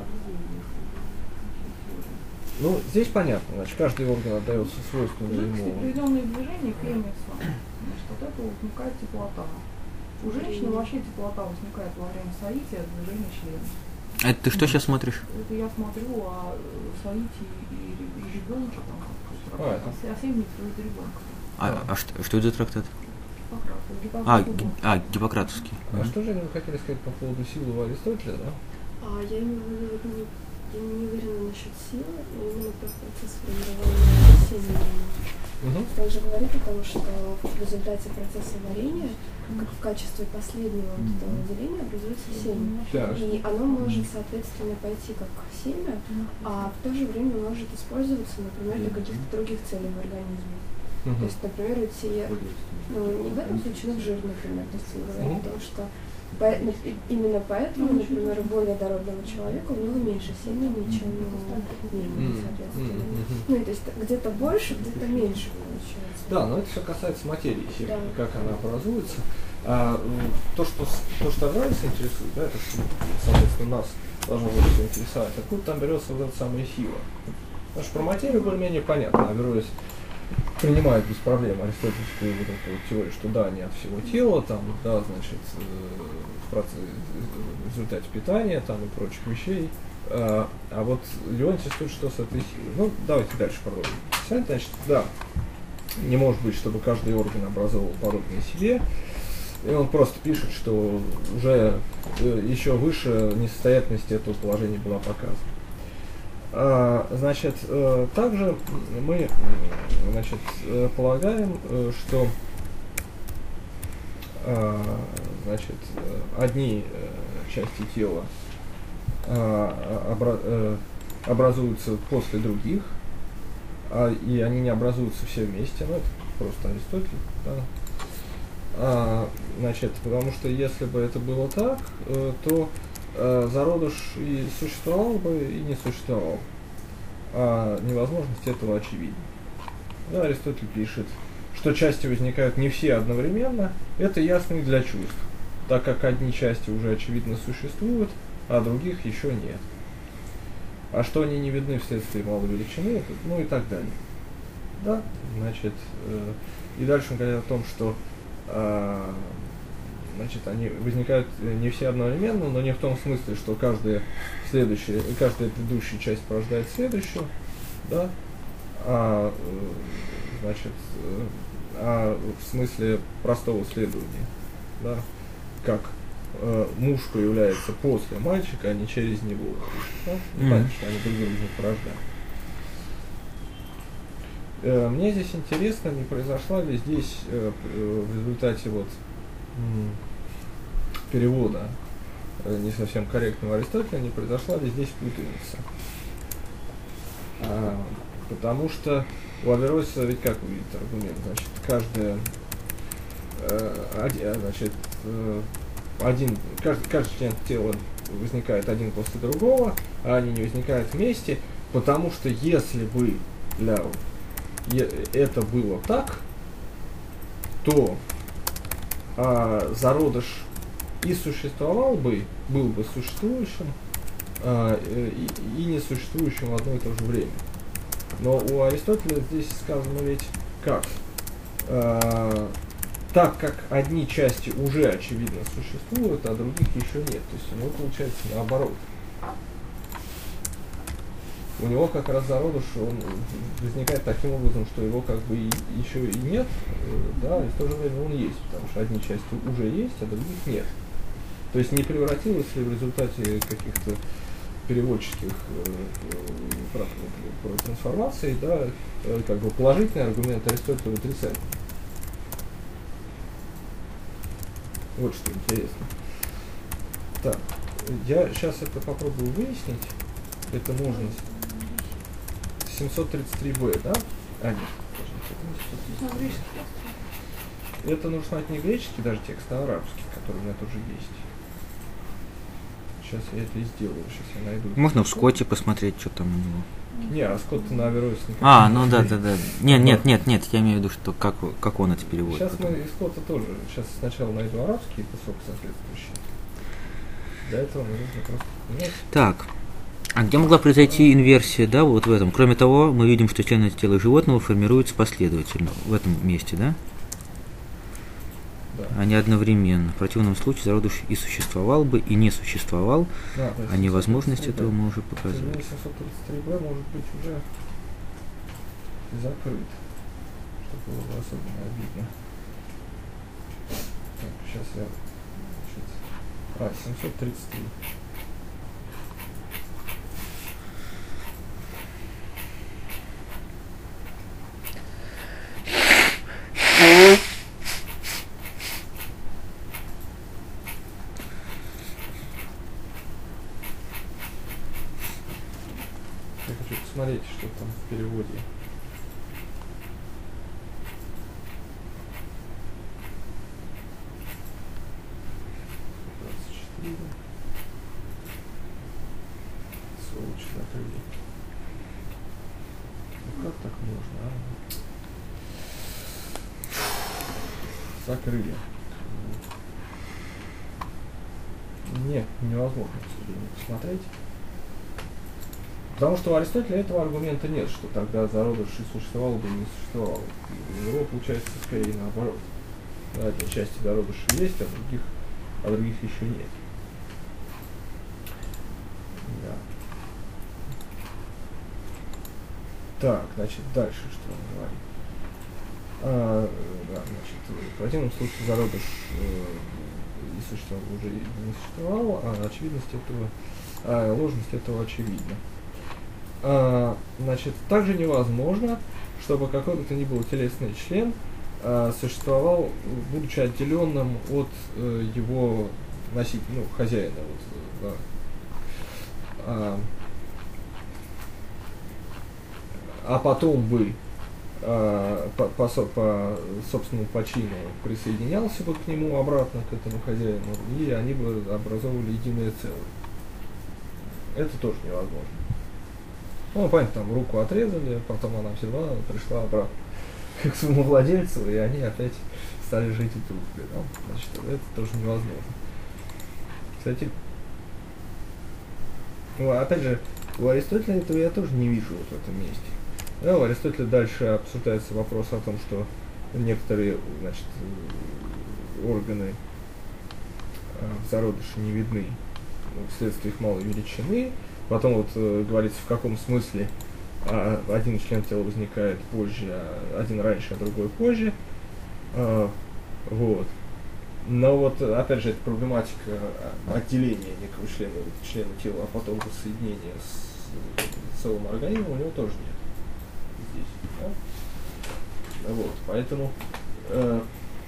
Ну, здесь понятно, значит, каждый орган отдается свойственному ему. Жидкости, приведенные в движение, пенисом. Значит, от этого возникает теплота. У женщины вообще теплота возникает во время соития от движения члена. Это ты что сейчас смотришь? Это я смотрю о соитии и, и ребенке, там, а, о семени своего ребенка. А, а что, что это за трактат? Гиппократ. А, ги, а, гиппократовский. А mm-hmm. что же вы хотели сказать по поводу силы у Аристотеля, да? А, я имею в виду, я не уверена насчет силы, но именно про процесс формирования семени. Угу. Также говорит о том, что в результате процесса варенья, как в качестве последнего вот этого деления, образуется семя. Так. И оно может, соответственно, пойти как семя, а в то же время может использоваться, например, для каких-то других целей в организме. Угу. То есть, например, идти, ну, не в этом случае, но в жир, например. То есть он говорит Угу. о том, что по, именно поэтому, например, у более дородного человека у него меньше семени, чем у менее, соответственно. Mm-hmm. Ну, и то есть где-то больше, где-то меньше получается. Да, но это все касается материи семени, Да. как она образуется. А, то, что, то, что нравится, интересует, да, это, соответственно, нас должно будет интересовать. Откуда там берется вот эта самая сила? Потому что про материю более-менее понятно. Авероис принимает без проблем аристотельскую вот эту вот теорию, что да, не от всего тела, там, да, значит, в, процессе, в результате питания там и прочих вещей. А, а вот его интересует, что с этой силой. Ну, давайте дальше продолжим. Значит, да, не может быть, чтобы каждый орган образовывал подобное себе. И он просто пишет, что уже еще выше несостоятельность этого положения была показана. А, значит, э, также мы, значит, э, полагаем, э, что э, значит, одни э, части тела э, обра- э, образуются после других, а, и они не образуются все вместе. Ну, это просто Аристотель, да. А, значит, потому что если бы это было так, э, то э, зародыш и существовал бы, и не существовал. А невозможность этого очевидна. Да, Аристотель пишет, что части возникают не все одновременно, это ясно и для чувств, так как одни части уже очевидно существуют, а других еще нет. А что они не видны вследствие малой величины, это, ну и так далее. Да, значит, э, и дальше он говорит о том, что э, значит, они возникают не все одновременно, но не в том смысле, что каждая следующая, каждая предыдущая часть порождает следующую, да, а, значит, а в смысле простого следования, да, как э, муж появляется после мальчика, а не через него. Да? Не понятно, что они друг друга не порождают. Э, мне здесь интересно, не произошла ли здесь э, в результате вот перевода э, не совсем корректного Аристотеля, не произошла ли здесь путаница. А, потому что у Авероиса ведь как увидит аргумент, значит, каждая э, один, значит, э, один, каждый, каждый член тела возникает один после другого, а они не возникают вместе, потому что если бы для, е, это было так, то а, зародыш и существовал бы, был бы существующим а, и, и несуществующим в одно и то же время. Но у Аристотеля здесь сказано ведь как? А, так как одни части уже очевидно существуют, а других еще нет. То есть у него получается наоборот. У него как раз зародыш, он возникает таким образом, что его как бы и, еще и нет, да, и в то же время он есть, потому что одни части уже есть, а других нет. То есть не превратилось ли в результате каких-то переводческих э, э, трансформаций, да, э, как бы положительный аргумент Аристотеля в отрицательный. Вот что интересно. Так, я сейчас это попробую выяснить. Это можно семьсот тридцать три бэ, да? А, нет. Это нужно знать не греческий даже текст, а арабский, который у меня тоже есть. Сейчас я это и сделаю, сейчас я найду. Можно в Скотте посмотреть, что там у него. Не, а Скотт на Авероис никак. А, ну да, да, да. Нет, нет, нет, нет, я имею в виду, что как, как он это переводит. Сейчас потом. мы из Скотта тоже. Сейчас сначала найду арабский и кусок соответствующий. Для этого мы нужно просто понять. Так. А где могла произойти инверсия, да, вот в этом? Кроме того, мы видим, что члены тела животного формируются последовательно в этом месте, да? Да. А не одновременно. В противном случае зародыш и существовал бы, и не существовал, Да, а невозможность этого мы уже показали. семьсот тридцать три бэ может быть уже закрыт, чтобы было бы особенно обидно. Так, сейчас я... Значит, а, семьсот тридцать три. посмотреть, что там в переводе. двадцать четыре. Сволочь закрыли. Ну как так можно, а? Закрыли. Нет, невозможно, к сожалению, посмотреть. Потому что у Аристотеля этого аргумента нет, что тогда зародыш и существовало бы и не существовало. У него получается скорее наоборот. На одной части зародыши есть, а других, а других еще нет. Да. Так, значит, дальше что он говорит? А, да, значит, в противном случае зародыш э, и существовал уже не существовал, а очевидность этого, а ложность этого очевидна. А, значит, также невозможно, чтобы какой бы то ни был телесный член а, существовал, будучи отделенным от э, его носителя, ну, хозяина. Вот, да. а, а потом бы а, по, по, по собственному почину присоединялся бы к нему обратно, к этому хозяину, и они бы образовывали единое целое. Это тоже невозможно. Ну, понятно, там руку отрезали, потом она все равно пришла обратно к своему владельцу, и они опять стали жить в дружбе. Да? Значит, это тоже невозможно. Кстати, ну, опять же, у Аристотеля этого я тоже не вижу вот в этом месте. Да, у Аристотеля дальше обсуждается вопрос о том, что некоторые, значит, органы в зародыше не видны вследствие их малой величины. Потом вот э, говорится, в каком смысле а, один член тела возникает позже, а один раньше, а другой позже. А, вот. Но вот, опять же, эта проблематика отделения некого члена, члена тела, а потом воссоединения с целым организмом у него тоже нет. Здесь. Да? Вот. Поэтому э,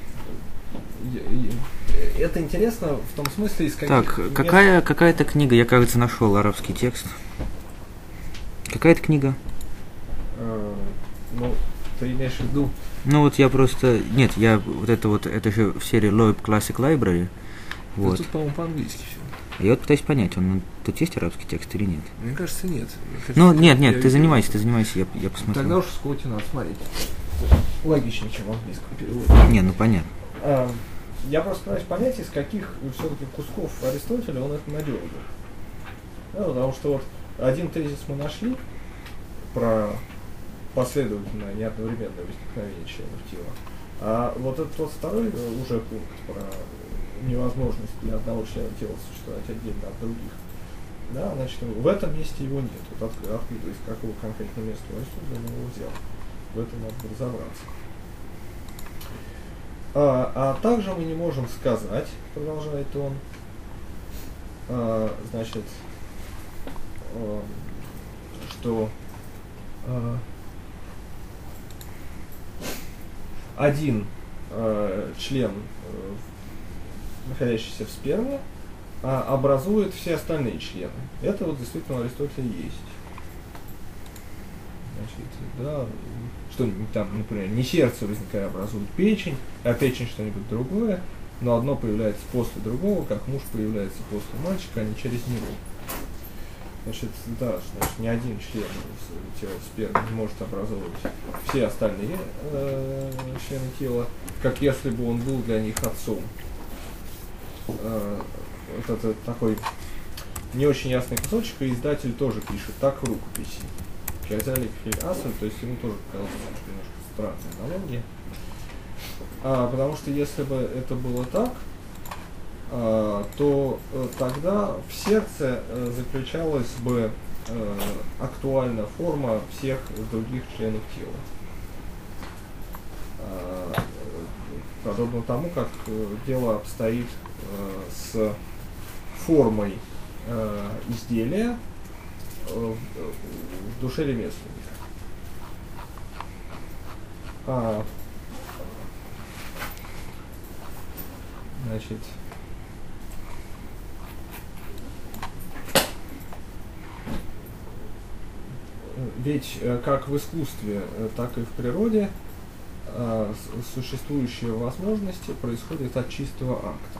это интересно в том смысле, из каких... Так, мест... какая, какая-то книга, я, кажется, нашел арабский текст. Какая-то книга? А, ну, ты имеешь в виду? Ну вот я просто... Нет, я вот это вот, это же в серии Loeb Classic Library. Вот. Да тут, по-моему, по-английски все. Я вот пытаюсь понять, он, тут есть арабский текст или нет? Мне кажется, нет. Мне кажется, ну, нет, нет, я ты занимайся, ты занимайся, я, я посмотрю. Тогда уж в Скотте надо смотреть. Логичнее, чем в английском переводе. Не, ну понятно. А, я просто пытаюсь понять, из каких все-таки кусков Аристотеля он это надергал. Да, потому что вот один тезис мы нашли про последовательное, неодновременное возникновение членов тела. А вот этот вот второй уже пункт про невозможность для одного члена тела существовать отдельно от других. Да, значит, в этом месте его нет. Вот откуда, откуда из какого конкретного места Аристотеля он его взял. В этом надо разобраться. А, а также мы не можем сказать, продолжает он, а, значит, а, что а, один а, член, а, находящийся в сперме, а, образует все остальные члены. Это вот действительно у Аристотеля есть. Значит, да, что там, например, не сердце возникает, образует печень, а печень что-нибудь другое, но одно появляется после другого, как муж появляется после мальчика, а не через него. Значит, да, значит, ни один член тела спермы не может образовывать все остальные э, члены тела, как если бы он был для них отцом. Э, вот это такой не очень ясный кусочек, и издатель тоже пишет так в рукописи. Казалик Филь-Ассель, то есть ему тоже казалось немножко странная аналогия. А, потому что если бы это было так, а, то а, тогда в сердце а, заключалась бы а, актуальная форма всех других членов тела. А, подобно тому, как а, дело обстоит а, с формой а, изделия в душе ремесленника. А, значит, ведь как в искусстве, так и в природе существующие возможности происходят от чистого акта.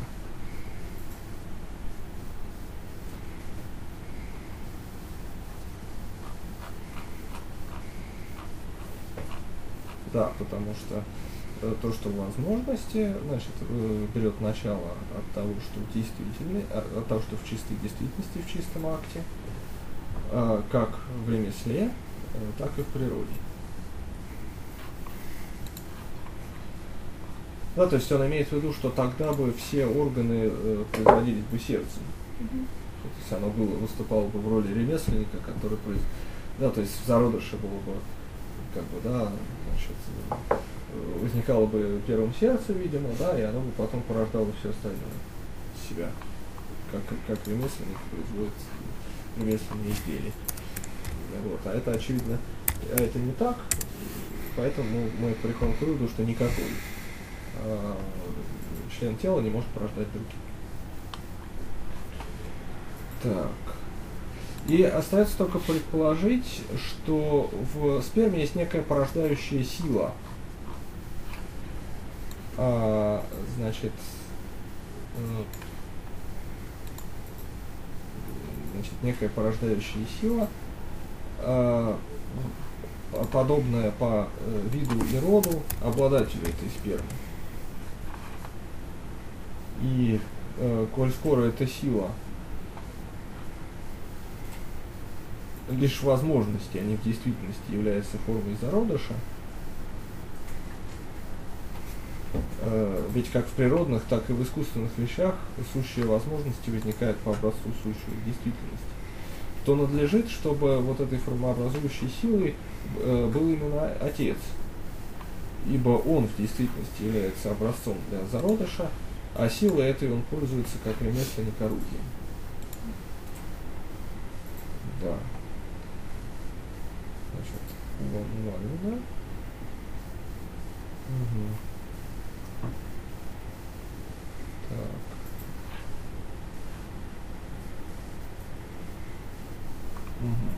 Да, потому что то, что возможности, значит, берет начало от того, что в действительной, от того, что в чистой действительности, в чистом акте, как в ремесле, так и в природе. Да, то есть он имеет в виду, что тогда бы все органы производились бы сердцем. Mm-hmm. То есть оно было, выступало бы в роли ремесленника, который произ... да, то есть в зародыше было бы, как бы, да, значит, возникало бы первым сердце, видимо, да, и оно бы потом порождало все остальное себя, как, как ремесленник производит ремесленные изделия. Вот. А это очевидно, а это не так, поэтому мы приходим к выводу, что никакой а, член тела не может порождать других. Так. И остается только предположить, что в сперме есть некая порождающая сила. А, значит, значит, некая порождающая сила, а, подобная по виду и роду обладателю этой спермы. И э, коль скоро эта сила лишь возможности, а не в действительности является формой зародыша, э, ведь как в природных, так и в искусственных вещах сущие возможности возникают по образцу сущей действительности, то надлежит, чтобы вот этой формообразующей силой э, был именно Отец, ибо Он в действительности является образцом для зародыша, а силой этой он пользуется как ремесленник орудием. Да. Значит, нормально. Угу. Так. Угу.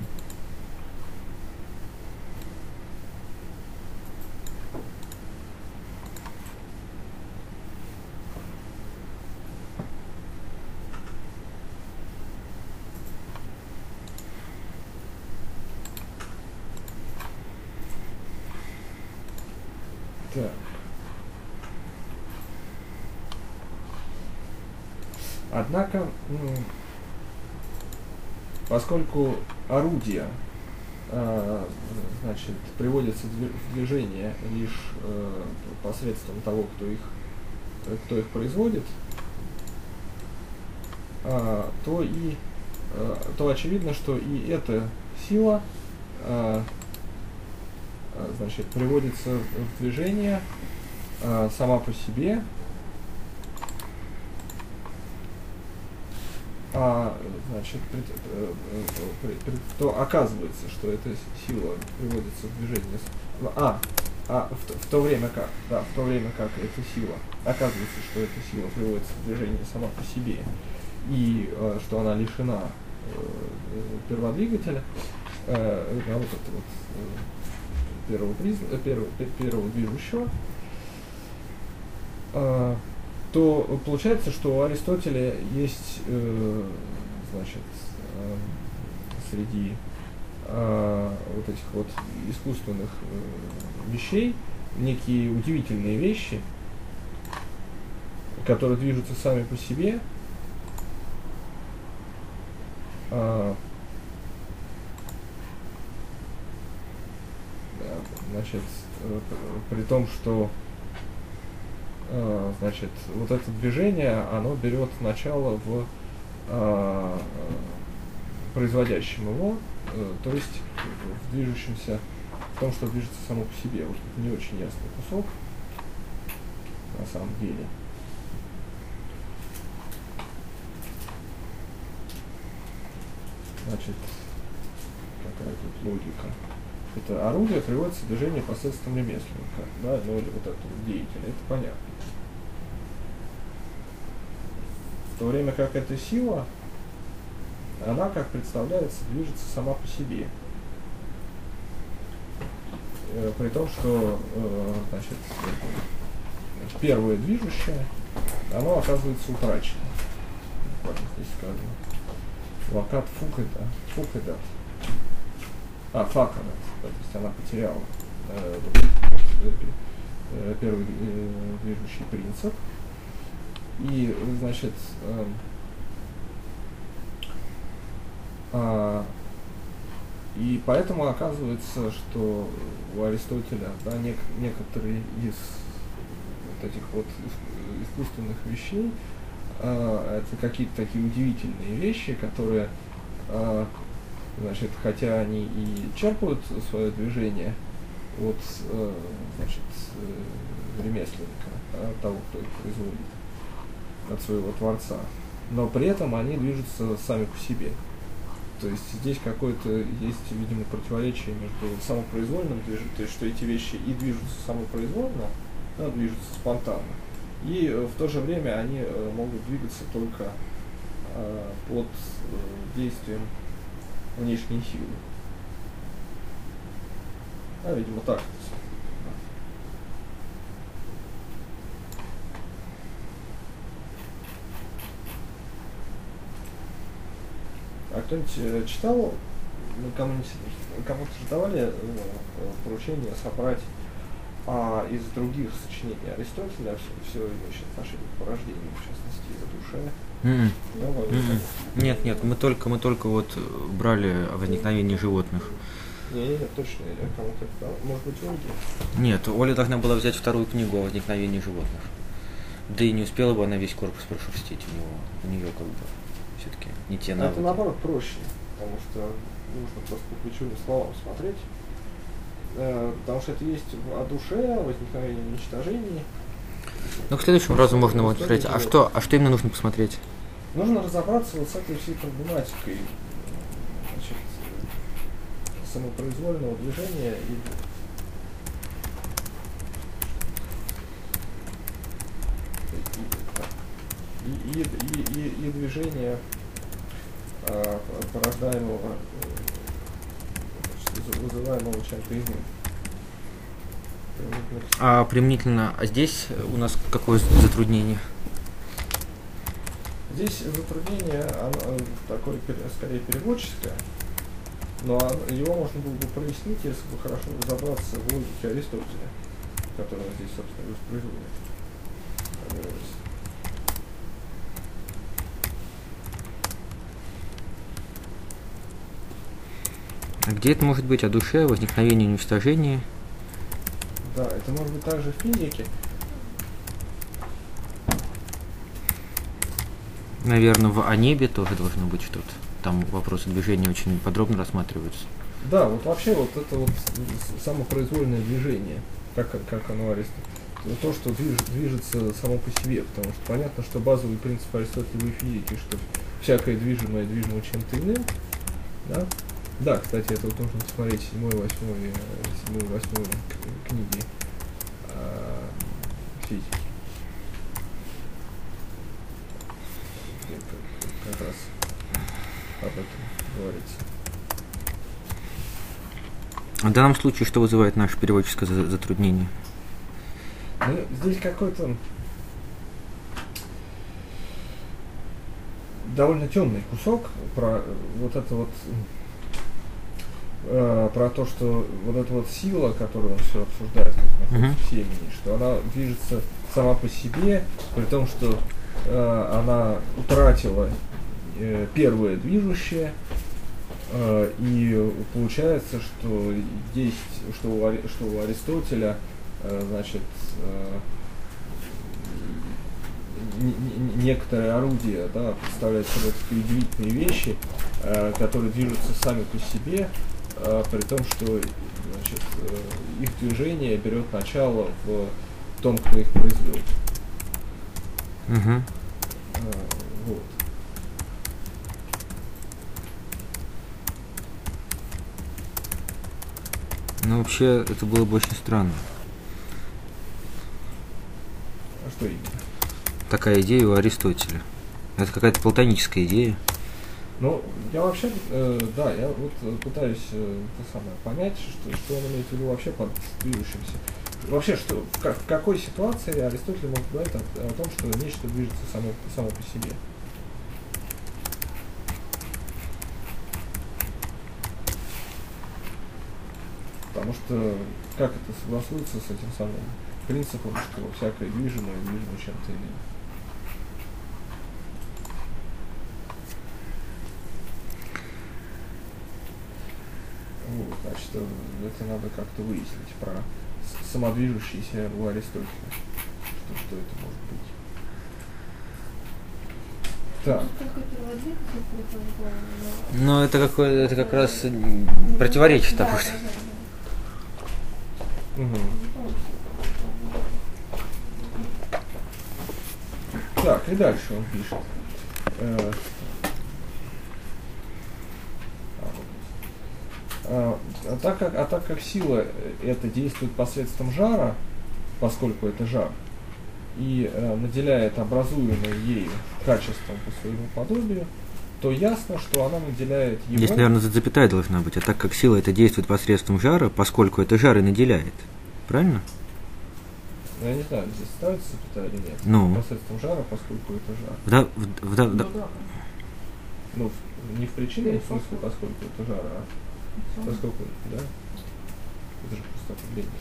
Так. Однако, поскольку орудия, э, значит, приводятся в движение лишь э, посредством того, кто их, кто их производит, э, то и э, то очевидно, что и эта сила э, значит, приводится в движение э, сама по себе, а, значит, при, э, при, при, то оказывается, что эта сила приводится в движение, а, а в, в то время как, да, в то время как эта сила, оказывается, что эта сила приводится в движение сама по себе, и э, что она лишена э, перводвигателя, э, да, вот это вот, э, первого, призна, первого, первого движущего, э, то получается, что у Аристотеля есть, э, значит, э, среди э, вот этих вот искусственных э, вещей некие удивительные вещи, которые движутся сами по себе, э, значит, э, при том, что значит, вот это движение, оно берет начало в э, производящем его, э, то есть в движущемся, в том, что движется само по себе. Вот это не очень ясный кусок, на самом деле. Значит, какая тут логика? Это орудие приводится в движение посредством ремесленника, да, ну или вот этого деятеля, это понятно. В то время как эта сила, она, как представляется, движется сама по себе. э, при том, что э, значит, первое движущее, оно оказывается утрачено. Вот здесь сказано. Вакат фукеда, фукеда. А, факана, то есть она потеряла э, э, первый э, движущий принцип. И, значит, э, а, и поэтому оказывается, что у Аристотеля, да, нек- некоторые из вот этих вот искусственных вещей, э, это какие-то такие удивительные вещи, которые, э, значит, хотя они и черпают свое движение от, э, значит, э, ремесленника, да, того, кто их производит, от своего творца, но при этом они движутся сами по себе. То есть здесь какое-то есть, видимо, противоречие между самопроизвольным движением, то есть что эти вещи и движутся самопроизвольно, да, движутся спонтанно, и э, в то же время они э, могут двигаться только э, под э, действием внешней силы. А, видимо, так. А кто-нибудь э, читал, ну, кому-нибудь, кому-то же давали э, поручение собрать а, из других сочинений Аристотеля все, все имеющее отношение к порождению, в частности, о душе? Mm-mm. Давали, Mm-mm. Нет, нет, мы только, мы только вот брали о возникновении животных. Не, не, нет, точно, я кому-то дал. Может быть, Ольге? Нет, Оля должна была взять вторую книгу о возникновении животных. Да и не успела бы она весь корпус прошерстить у него, у нее как бы все-таки не те навыки. Это наоборот проще, потому что нужно просто по ключевым словам смотреть. Э, потому что это есть о душе, о возникновении и уничтожении. Ну, к следующему разу можно вот посмотреть. А что, а что именно нужно посмотреть? Нужно разобраться вот с этой всей проблематикой, значит, самопроизвольного движения и И, и, и, и, и движение а, порождаемого, значит, вызываемого чем-то иным. А применительно, а здесь у нас какое затруднение? Здесь затруднение, оно такое скорее переводческое, но его можно было бы прояснить, если бы хорошо разобраться в логике Аристотеля, который он здесь, собственно, воспроизводит. А где это может быть о душе, возникновении и уничтожении? Да, это может быть также в физике. Наверное, в о небе тоже должно быть что-то. Там вопросы движения очень подробно рассматриваются. Да, вот вообще вот это вот самопроизвольное движение, как, как оно Аристотеля, то, что движ, движется само по себе, потому что понятно, что базовый принцип аристотелевой физики, что всякое движимое движимо чем-то иным, да? Да, кстати, это вот нужно посмотреть седьмой, восьмой, седьмой, восьмой книги э, физики. Как, как раз об этом говорится. В данном случае что вызывает наше переводческое затруднение? Ну, здесь какой-то довольно темный кусок про вот это вот э, про то, что вот эта вот сила, которую он все обсуждает, как находится в семени, что она движется сама по себе, при том, что э, она утратила э, первое движущее, э, и получается, что есть, что у, Ари, что у Аристотеля, э, значит, э, некоторые орудия, да, представляют собой такие удивительные вещи, э, которые движутся сами по себе, э, при том, что, значит, э, их движение берет начало в том, кто их произвел. Угу. Э, вот. Ну, вообще, это было бы очень странно. А что именно? Такая идея у Аристотеля. Это какая-то платоническая идея. Ну, я вообще, э, да, я вот пытаюсь э, то самое, понять, что, что он имеет в виду вообще под движущимся. Вообще, что, в, как, в какой ситуации Аристотель может говорить о, о том, что нечто движется само, само по себе? Потому что как это согласуется с этим самым принципом, что всякое движимое движимо чем-то иным? Вот, значит, это надо как-то выяснить про самодвижущийся у Аристотеля. Что, что это может быть? Так. Ну, это какое это как раз противоречит тому, что. Угу. Так, и дальше он пишет. Э, а, а, так как, а так как сила это действует посредством жара, поскольку это жар, и э, наделяет образуемое ею качеством по своему подобию, то ясно, что она наделяет его... Здесь, наверное, запятая должна быть, а так как сила это действует посредством жара, поскольку это жар и наделяет. Правильно? Я не знаю, здесь ставится запятая или нет. Ну. Посредством жара, поскольку это жар. Да, в, в, да, да. Ну, не в причинном смысле, поскольку это жар, а поскольку, да? Это же просто определение.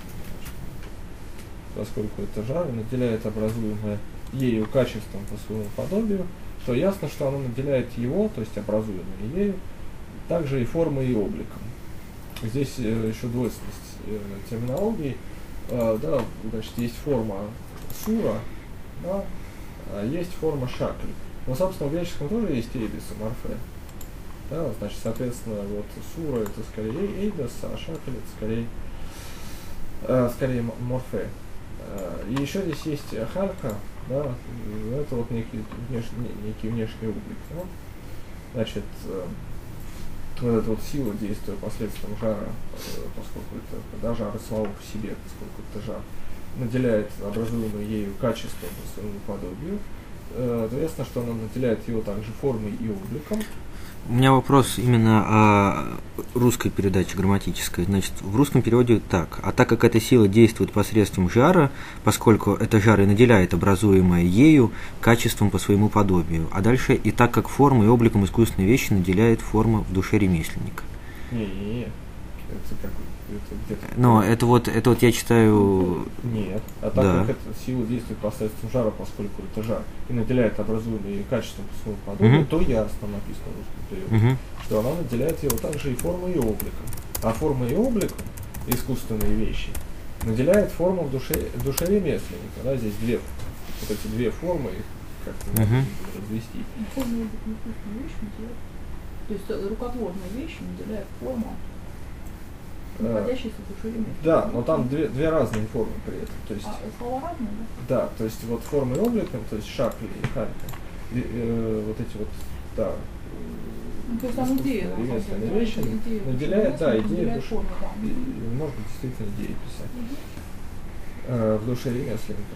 Поскольку это жар и наделяет образуемое ею качеством по своему подобию, то ясно, что оно наделяет его, то есть образуемое ею, также и формой и обликом. Здесь э, еще двойственность э, терминологии. Э, да, значит, есть форма сура, да, а есть форма шакли. Но, собственно, в греческом тоже есть эйдес и морфе. Да, значит, соответственно, вот сура это скорее эйдес, а шакли это скорее, э, скорее морфе. И еще здесь есть халька, да, это вот некий внешний, некий внешний облик. Да? Значит, э, вот эта вот сила, действуя посредством жара, э, поскольку это да, жар самого по себе, поскольку это жар, наделяет образуемое ею качеством по своему подобию, э, то ясно, что она наделяет его также формой и обликом. У меня вопрос именно о русской передаче грамматической. Значит, в русском переводе так. А так как эта сила действует посредством жара, поскольку это жар и наделяет образуемое ею качеством по своему подобию. А дальше и так как формой и обликом искусственной вещи наделяет форма в душе ремесленника. Не-не-не. Это как это где-то. Но это вот, это вот я читаю. Нет. А так да. как эта сила действует посредством жара, поскольку это жар, и наделяет образуемое качеством по своему подобию, угу. то ясно написано в русском переводе, угу. что она наделяет его также и формой и обликом. А формой и обликом искусственные вещи наделяет форму в душе, в душе ремесленника. Да, здесь две, вот эти две формы, как-то угу. можно развести. Форма и облик искусственные вещи наделяет. То есть рукотворные вещи наделяет форму, находящиеся в душе ремесленника. Да, но там две, две разные формы при этом. То есть, а слова разные, да? Да, то есть вот формой и обликом, то есть шакли и халька, и, э, вот эти вот, да, ну, то есть там идея, ремесленные вещи наделяет, да, идея души, форму, да. И, и можно действительно идеи писать угу. э, в душе ремесленника.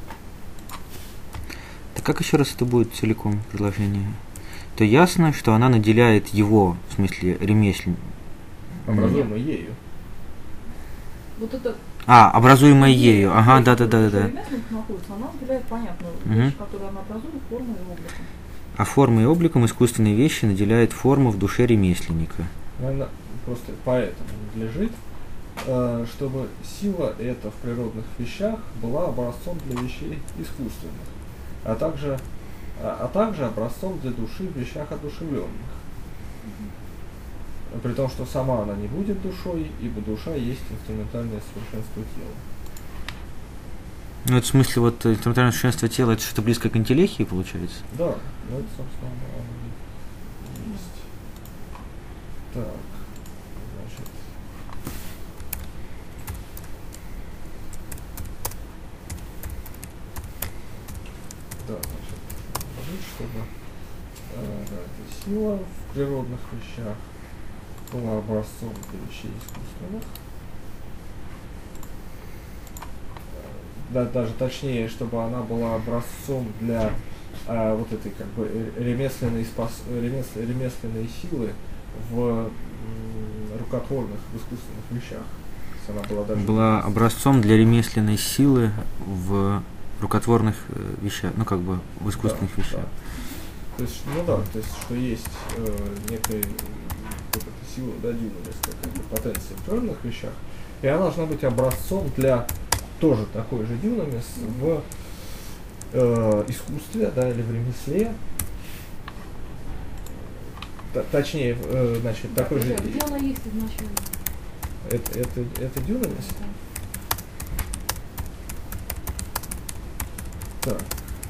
Так как еще раз это будет целиком предложение? То ясно, что она наделяет его, в смысле ремесленника, образуемой ею. Вот это. А, образуемая ею, ага, да-да-да-да. Она наделяет понятную угу. вещь, которую она образует формой и обликом. А формой и обликом искусственные вещи наделяет форму в душе ремесленника. Наверное, просто поэтому надлежит, чтобы сила эта в природных вещах была образцом для вещей искусственных, а также, а также образцом для души в вещах одушевленных. При том, что сама она не будет душой, ибо душа есть инструментальное совершенство тела. Ну, это в смысле, вот инструментальное совершенство тела, это что-то близко к интеллехии, получается? Да, ну это, собственно, оно и есть. Так, значит. Да, значит, чтобы э, да, эта сила в природных вещах была образцом для вещей искусственных. Да, даже точнее, чтобы она была образцом для а, вот этой как бы ремесленной, спос... ремес... ремесленной силы в м, рукотворных, в искусственных вещах. Она была, даже была образцом для ремесленной силы в рукотворных вещах, ну как бы в искусственных да, вещах. Да. То есть, ну да, то есть, что есть э, некая какая-то сила, да, дюнамность, какая-то потенция в твердых вещах, и она должна быть образцом для тоже такой же дюнамис в э, искусстве, да, или в ремесле. Т- точнее, э, значит, да, такой же... Где она есть изначально? Это, это, это дюнамис? Да. Так.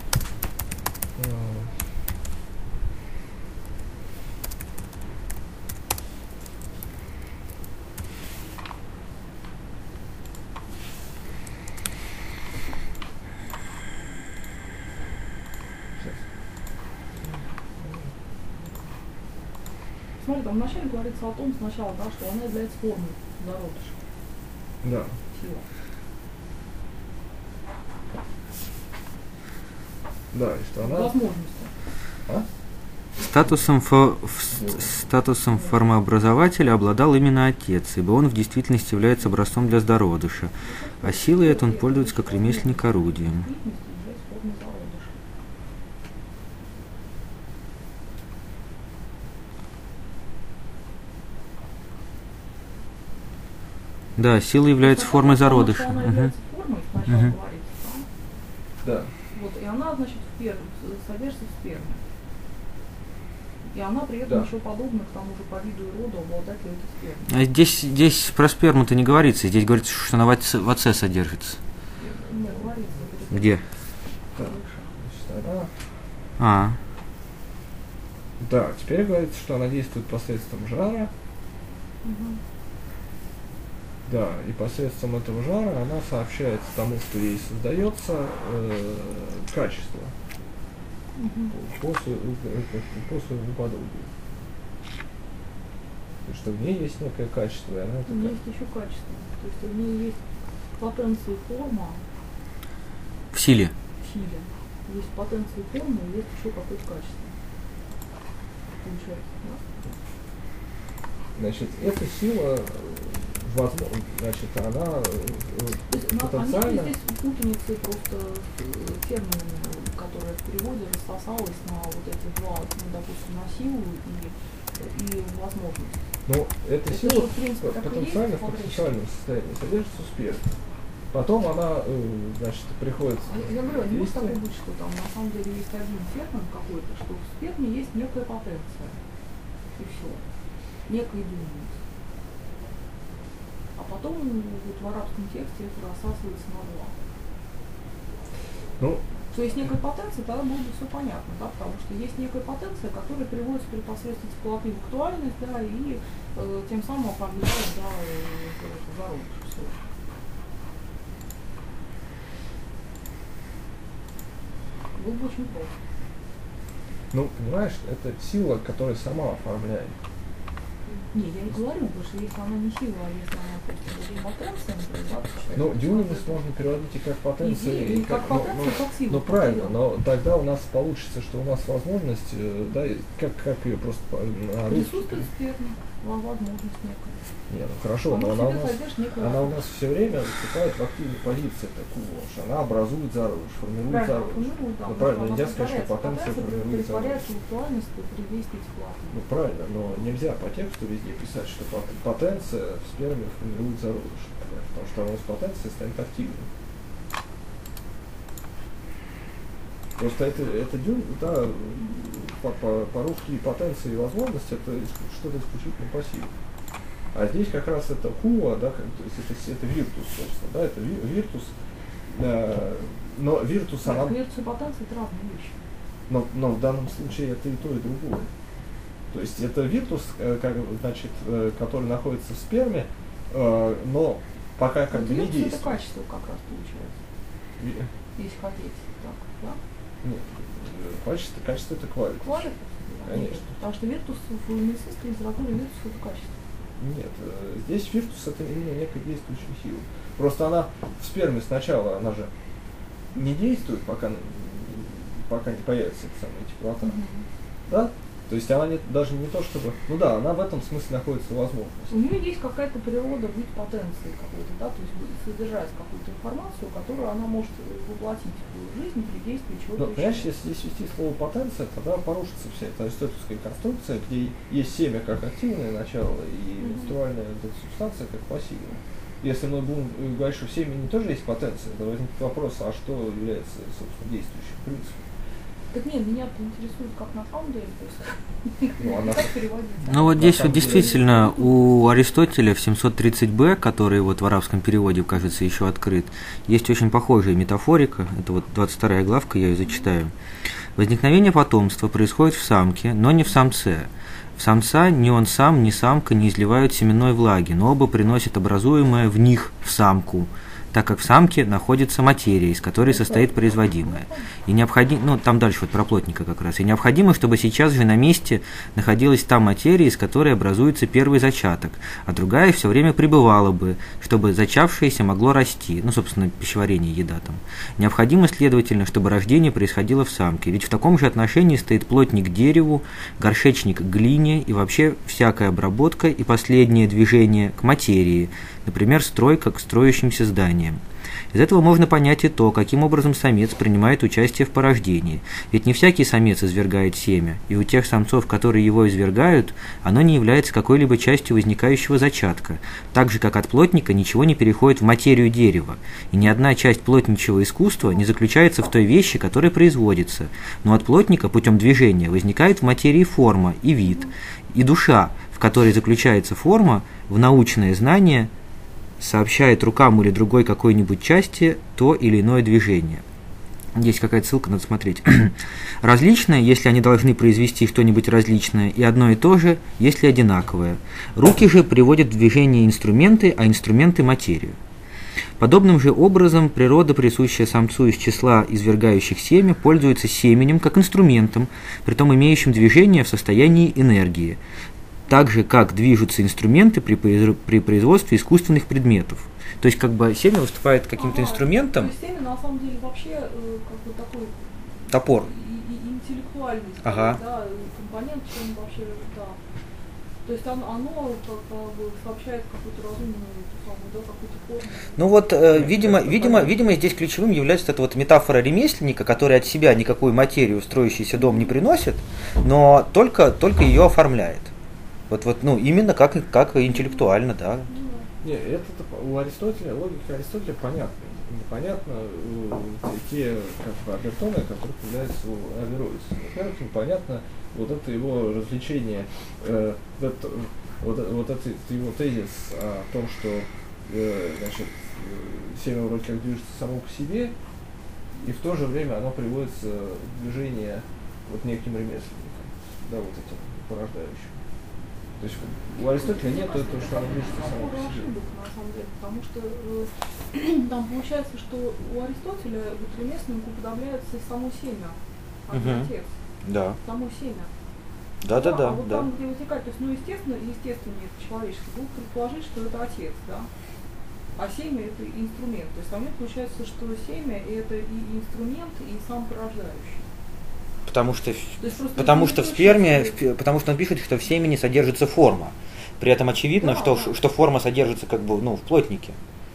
Смотри, там вначале говорится о том сначала, да, что она является формой зародыша. Да. Сила. Да, и что она... Возможности. А? Статусом, фо... в... статусом формообразователя обладал именно отец, ибо он в действительности является образцом для зародыша, а силой этой он пользуется как ремесленник орудием. Да, сила является формой зародыша. Она угу. является формой, сначала Угу. говорится, Да. да? Вот, и она, значит, в сперме, содержится в сперме. И она при этом Да. еще подобна к тому же по виду и роду обладателю этой спермы. А здесь, здесь про сперму-то не говорится, здесь говорится, что она в отце, в отце содержится. Не говорится. Где? Да. Значит, она... А, Да, теперь говорится, что она действует посредством жара. Угу. Да, и посредством этого жара она сообщает тому, что ей создается, э, качество Угу. по, сво- э, по своему подобию. То есть, что в ней есть некое качество, и она это У нее ка- есть еще качество. То есть у нее есть потенция форма в силе. в силе. Есть потенция форма и есть еще какое-то качество. Получается, да? Значит, эта сила, э, возможно, значит, она э, То есть на- потенциально... они здесь путаницы просто с э, терминами, которые в переводе рассосалось на вот эти два, ну, допустим, на силу и, и возможность. Но эта Это сила же, в принципе, п- так и потенциально есть в в потенциальном состоянии содержится в сперме. Потом она, э, значит, приходит... А Я, я говорю, не может действие. такое быть, что там на самом деле есть один термин какой-то, что в сперме есть некая потенция. И все. Некая дюнамность. А потом вот в арабском тексте это рассасывается на два. Ну, То есть некая потенция, тогда будет все понятно, да, потому что есть некая потенция, которая приводится при посредством циклопии в актуальность, да, и э, тем самым оформляет, да, э, зародыш. Все. Было бы очень просто. ну, понимаешь, это сила, которая сама оформляет. Не, я не говорю, потому что если она не сила, а если она просто потенция, например, да, то Ну, что дюнамность можно переводить и как потенция, И- и и как ну, потенция, ну, как сила. ну, правильно, как но тогда у нас получится, что у нас возможность, э, да, и как, как ее просто по- на русский... присутствует сперма, возможность некая. Не, ну хорошо, но Она она у себе нас, содержит некую она у основу. нас все время выступает в активной позиции такую, что она образует зародыш, формирует Правильно, зародыш. формирует, да, Ну, потому правильно, что нельзя она сказать, что повторяется, потенция повторяется, формирует притворяется в актуальность при действии теплоты. Ну правильно, но нельзя по тексту везде писать, что пот- потенция в сперме формирует зародыш, например, потому что она с потенцией станет активной. Просто это, это дюн, да, по- по- по-русски потенция и возможность это иск- что-то исключительно пассивное. А здесь как раз это хуа, да, как- то есть это, с- это виртус, собственно, да, это ви- виртус, э, но виртус, она, Виртус и потенция – это разные вещи. но, но в данном случае это и то, и другое. То есть это виртус, э, как, значит, э, который находится в сперме, э, но пока как Вот бы не виртус – это действует. качество как раз получается, Ви- если хотите. Так, да? Нет, э, качество, качество это квалитет. Квалитет? Конечно. Потому что виртус в медицинской литературе виртус – это качество. Нет, э, здесь виртус это именно некая действующая сила. Просто она в сперме сначала, она же не действует, пока, пока не появится эта самая теплота. Мгм. Да? То есть она не, даже не то чтобы... Ну да, она в этом смысле находится в возможности. У нее есть какая-то природа, вид потенции какой-то, да, то есть содержать какую-то информацию, которую она может воплотить в жизнь при действии чего-то. Но, понимаешь, если здесь ввести слово потенция, тогда порушится вся эта аристотельская конструкция, где есть семя как активное начало и менструальная mm-hmm. субстанция как пассивная. Если мы будем говорить, что в семени тоже есть потенция, то возникнет вопрос, а что является, собственно, действующим принципом? Так нет, меня интересует, как на самом деле, то есть, ну, она... как переводить. Ну вот здесь вот действительно у Аристотеля в семьсот тридцать бэ, который вот в арабском переводе, кажется, еще открыт, есть очень похожая метафорика, это вот двадцать вторая главка, я ее зачитаю. Возникновение потомства происходит в самке, но не в самце. В самца ни он сам, ни самка не изливают семенной влаги, но оба приносят образуемое в них в самку, так как в самке находится материя, из которой состоит производимое. И необходимо, ну там дальше вот про плотника как раз, и необходимо, чтобы сейчас же на месте находилась та материя, из которой образуется первый зачаток, а другая все время пребывала бы, чтобы зачавшееся могло расти, ну, собственно, пищеварение, еда там. Необходимо, следовательно, чтобы рождение происходило в самке, ведь в таком же отношении стоит плотник к дереву, горшечник к глине и вообще всякая обработка и последнее движение к материи, например, стройка к строящимся зданиям. Из этого можно понять и то, каким образом самец принимает участие в порождении. Ведь не всякий самец извергает семя, и у тех самцов, которые его извергают, оно не является какой-либо частью возникающего зачатка, так же, как от плотника ничего не переходит в материю дерева, и ни одна часть плотничьего искусства не заключается в той вещи, которая производится, но от плотника путем движения возникает в материи форма и вид, и душа, в которой заключается форма, в научное знание – сообщает рукам или другой какой-нибудь части то или иное движение. Здесь какая-то ссылка, надо смотреть. Различное, если они должны произвести что-нибудь различное, и одно и то же, если одинаковое. Руки же приводят в движение инструменты, а инструменты – материю. Подобным же образом природа, присущая самцу из числа извергающих семя, пользуется семенем как инструментом, притом имеющим движение в состоянии энергии, так же, как движутся инструменты при, при производстве искусственных предметов. То есть, как бы семя выступает каким-то ага, инструментом. То есть семя на самом деле вообще э, как бы такой топор. И, и интеллектуальный ага. да, компонент, чем вообще, да. То есть оно, оно как бы сообщает какую-то разумную, самую, да, какую-то форму. Ну вот, э, видимо, видимо, видимо, здесь ключевым является эта вот метафора ремесленника, который от себя никакую материю в строящийся дом не приносит, но только, только ее оформляет. Вот, вот, ну, именно как, как интеллектуально, да. Не, это у Аристотеля, логика Аристотеля понятна. Непонятно э, те как бы, обертоны, которые появляются у Авероиса. Во-первых, непонятно вот это его развлечение, э, это, вот, вот этот его тезис о том, что э, значит, семя вроде как движется само по себе, и в то же время оно приводится в движение вот неким ремесленником, да, вот этим порождающим. То есть у Аристотеля нет этого, что оно движется само по себе. Ошибок, на самом деле, потому что э, там получается, что у Аристотеля вот ремесленнику уподобляется само семя, а не угу. отец. Да. Само семя. Да, да, да. А вот да. там, где вытекает, то есть, ну, естественно, естественно, это человеческий, будут предположить, что это отец, да. А семя это инструмент. То есть там получается, что семя это и инструмент, и сам порождающий. Потому что, потому что в сперме, в, потому что он пишет, что в семени содержится форма. При этом очевидно, да, что, да. что форма содержится как бы, ну, в плотнике.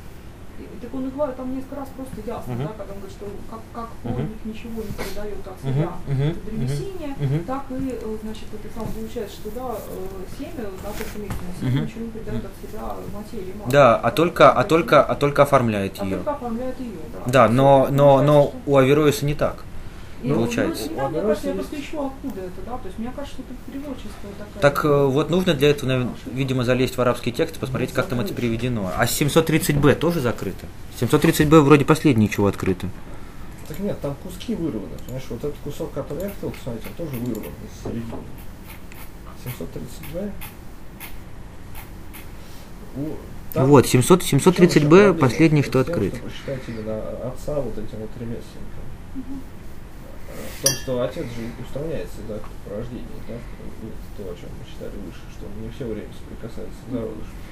И, так он их говорит там несколько раз просто ясно, uh-huh. да, когда он говорит, что как, как плотник uh-huh. ничего не передает от себя uh-huh. в древесине, uh-huh. так и, значит, это сам получается, что да, семя, да, только семя uh-huh. ничего не передает от себя материи. Массы, да, а только, а только, а только оформляет а ее. только оформляет ее, да. Да, но, но, но у Авероиса не так. И получается. Ну, мне кажется, я просто ищу откуда это, да, то есть мне кажется, что это переводческая такая. Так вот нужно для этого, наверное, видимо, залезть в арабский текст и посмотреть, как там это переведено. А семьсот тридцать бэ тоже закрыто? семьсот тридцать бэ вроде последнее чего открыто. Так нет, там куски вырваны, понимаешь, вот этот кусок, который я хотел посмотреть, он тоже вырван из середины. семьсот тридцать бэ. Там вот, семьсот, семьсот тридцать бэ последнее, что открыто. Чтобы считать именно отца вот этим вот ремесленником. Угу. В том, что отец же устраняется из акта порождения, да, то, о чем мы считали выше, что он не все время соприкасается с зародышем.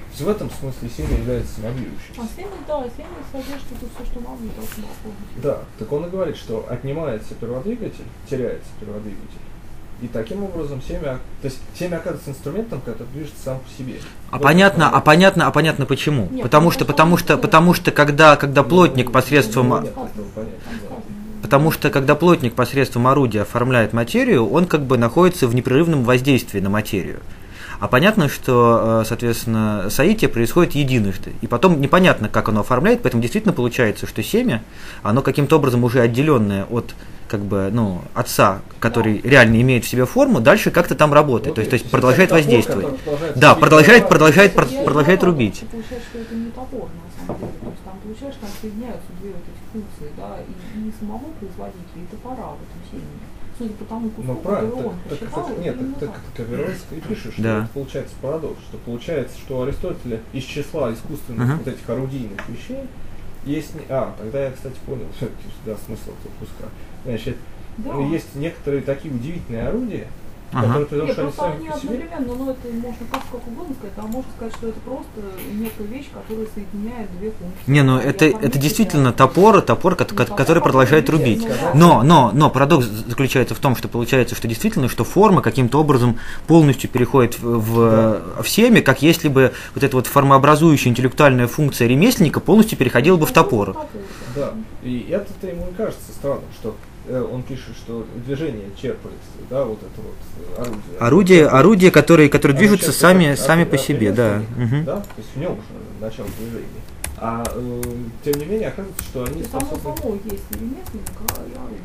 есть в этом смысле семя является самодвижущимся. А семя, да, семя содержит это все, что нам не должно быть. Да, так он и говорит, что отнимается перводвигатель, теряется перводвигатель. И таким образом семя, то есть семя оказывается инструментом, который движется сам по себе. А вот понятно, а понятно, а понятно почему? Нет, потому что, потому что, потому что, когда, когда плотник посредством, Нет, этого понятия, да. потому что, когда плотник посредством орудия оформляет материю, он как бы находится в непрерывном воздействии на материю. А понятно, что, соответственно, соитие происходит единожды. И потом непонятно, как оно оформляет, поэтому действительно получается, что семя, оно каким-то образом уже отделенное от как бы, ну, отца, который да. реально имеет в себе форму, дальше как-то там работает, вот то есть, то есть продолжает топор, воздействовать. Да, продолжает, продолжает, продолжает, продолжает рубить. Получается, что это не топор, на самом деле. То есть там получается, что там соединяются две вот эти функции, да, и, и самого производителя, и топора в этом семени. Судя по тому куску, ну, который так, он так, посчитал, так, это нет, именно так, так. так Авероэс и пишет, что да. это получается парадокс, что получается, что у Аристотеля из числа искусственных uh-huh. вот этих орудийных вещей есть... А, тогда я, кстати, понял, да, смысл этого куска. Значит, да. есть некоторые такие удивительные орудия, ага. которые, потому Нет, что они просто сами они по себе... одновременно, но это можно как, как угодно сказать, а можно сказать, что это просто некая вещь, которая соединяет две функции. Не, ну это, это действительно топор, топор, который, который продолжает рубить. Но, но, но парадокс заключается в том, что получается, что действительно, что форма каким-то образом полностью переходит в, в, в семя, как если бы вот эта вот формообразующая интеллектуальная функция ремесленника полностью переходила бы в топор. Да, и это-то ему и кажется странным, что он пишет, что движение черпается, да, вот это вот орудие. Орудия, орудия, которые, которые движутся сами, сами по себе, да. Угу. Да. То есть в нем уже начало движения. А э, тем не менее оказывается, что они способны... Само само есть ремесленник, а и орудие.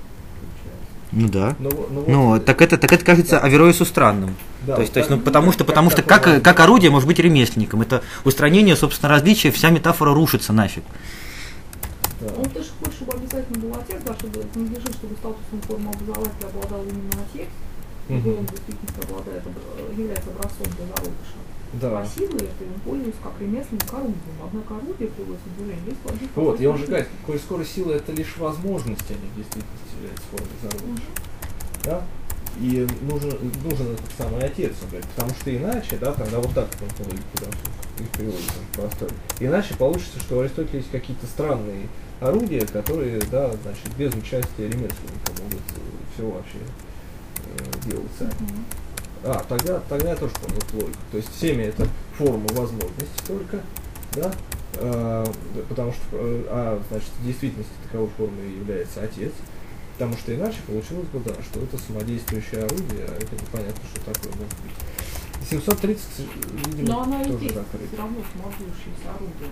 Ну да. Ну, ну, ну вот, так это, так это кажется да. Авероэсу странным. Да, то есть, то есть, ну, потому что, потому что как, как, как орудие может быть ремесленником? Это устранение, собственно, различия, вся метафора рушится нафиг. Да. Он тоже хочет, чтобы обязательно был отец, да, чтобы это не лежит, чтобы статусом формообразователя обладал именно отец, и угу. он действительно обладает, является образцом для зародыша. Да. А силой это он пользуется как ремесленник орудием. Однако орудие приводится в движение лишь один. Вот, я уже говорю, коль скоро сила это лишь возможность, а не в действительности является формой зародыша. Угу. Да? И нужен, нужен этот самый отец, он говорит, потому что иначе, да, тогда вот так он их переводит простой. Иначе получится, что у Аристотеля есть какие-то странные орудия, которые, да, значит, без участия ремесленника могут все вообще э, делать сами. Mm-hmm. А, тогда, тогда я тоже понял логику. То есть семя это форма возможности только, да, э, потому что, э, а, значит, в действительности таковой формой является отец, потому что иначе получилось бы, да, что это самодействующее орудие, а это непонятно, что такое может быть. семьсот тридцать, видимо, но она тоже и есть закрыта. Все равно самодействующееся орудие.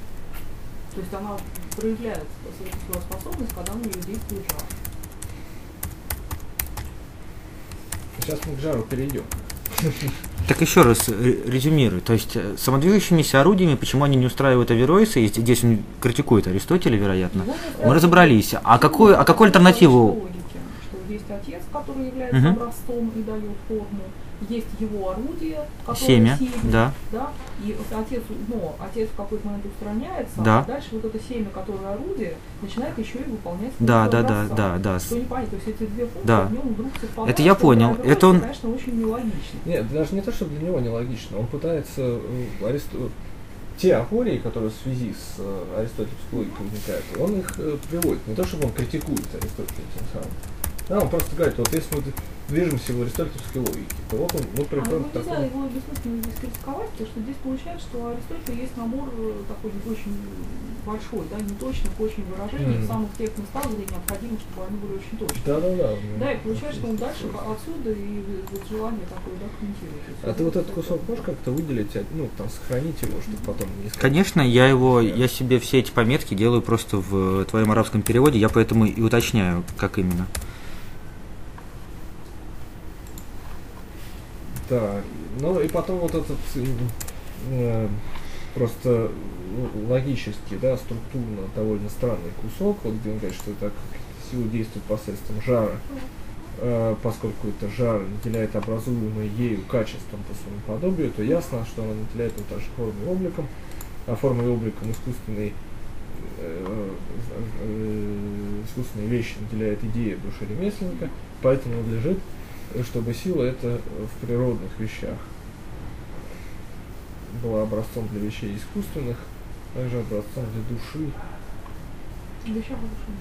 То есть она проявляет свою способность, когда на нее действует жар. Сейчас мы к жару перейдем. Так еще раз резюмирую. То есть самодвижущимися орудиями, почему они не устраивают Авероэса, и здесь он критикует Аристотеля, вероятно, мы разобрались. А какую, а какую альтернативу? Что есть отец, который является угу. образцом и дает форму. Есть его орудие, которое семя, семя, да. да, и отец, ну, отец в какой-то момент устраняется, да. а дальше вот это семя, которое орудие, начинает еще и выполнять да, да, образца. Да, да, да. Что не понятно, то есть эти две функции да. в нем вдруг совпадают. Это я понял. Для это он, конечно, очень нелогично. Нет, даже не то, что для него нелогично. Он пытается Аристо... те апории, которые в связи с э, аристотельской логикой возникают, он их э, приводит. Не то, чтобы он критикует Аристотеля тем самым. Да, он просто говорит, вот если мы движемся в аристотельской логике, то вот он, мы приходим а к такому... нельзя его бессмысленно здесь критиковать, потому что здесь получается, что у Аристотеля есть набор такой очень большой, да, неточных очень выражений mm-hmm. в самых тех местах, где необходимо, чтобы они были очень точны. Да, да, да. Да, и получается, что он дальше отсюда и вот желание такое, да, комментирует. А ты вот этот кусок можешь как-то выделить, ну, там, сохранить его, чтобы потом не искать? Конечно, я его, я себе все эти пометки делаю просто в твоем арабском переводе, я поэтому и уточняю, как именно. Да, ну и потом вот этот э, просто логически, да, структурно довольно странный кусок, вот где он говорит, что так сила действует посредством жара, э, поскольку это жар наделяет образуемое ею качеством по своему подобию, то ясно, что она наделяет его также формой и обликом, а формой и обликом искусственной э, э, искусственные вещи наделяет идея в душе ремесленника, поэтому надлежит, чтобы сила это в природных вещах была образцом для вещей искусственных, также образцом для души. Вещах души.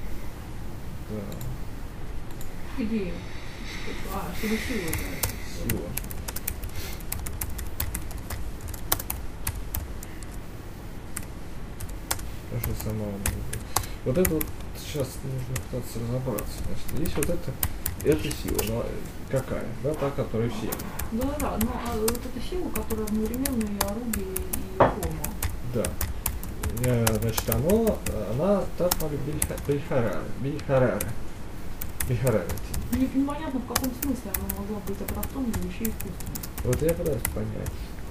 Да. Идея. А, чтобы сила, да. Сила. Что сама. Вот это вот сейчас нужно пытаться разобраться. Значит, есть вот это, это сила, но какая? Да, та, которая все. Да, да, но а, вот эта сила, которая одновременно и орудие, и форма. Да. Значит, оно, она так Бельхараре. Бельхараре. Бельхараре. Непонятно, в каком смысле она могла быть образцом для вещей искусственных. Вот я пытаюсь понять.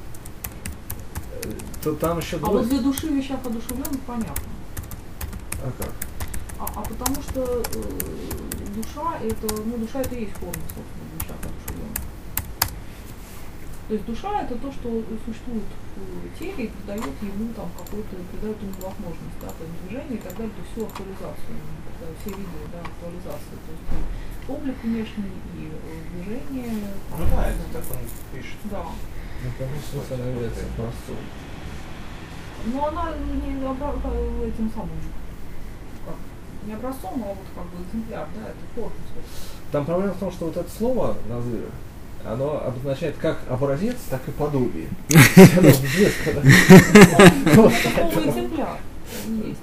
То там еще а двое... вот для души в вещах одушевленных понятно. А как? А, а потому что э, душа это, ну душа это и есть форма, собственно, в вещах одушевленных. То есть душа это то, что существует в теле и придает ему там какой-то, придает ему возможность, да, то есть движение и так далее, то есть всю актуализацию, все виды, да, актуализации. То есть облик внешний и движение. Ну да, это так он пишет. Да. Ну, конечно, она является образцом. Но она не обра- этим самым, как, не образцом, а вот как бы экземпляр, да, это форма. Там проблема в том, что вот это слово назывы, оно обозначает как образец, так и подобие. Оно известно, да? Это слово экземпляр есть.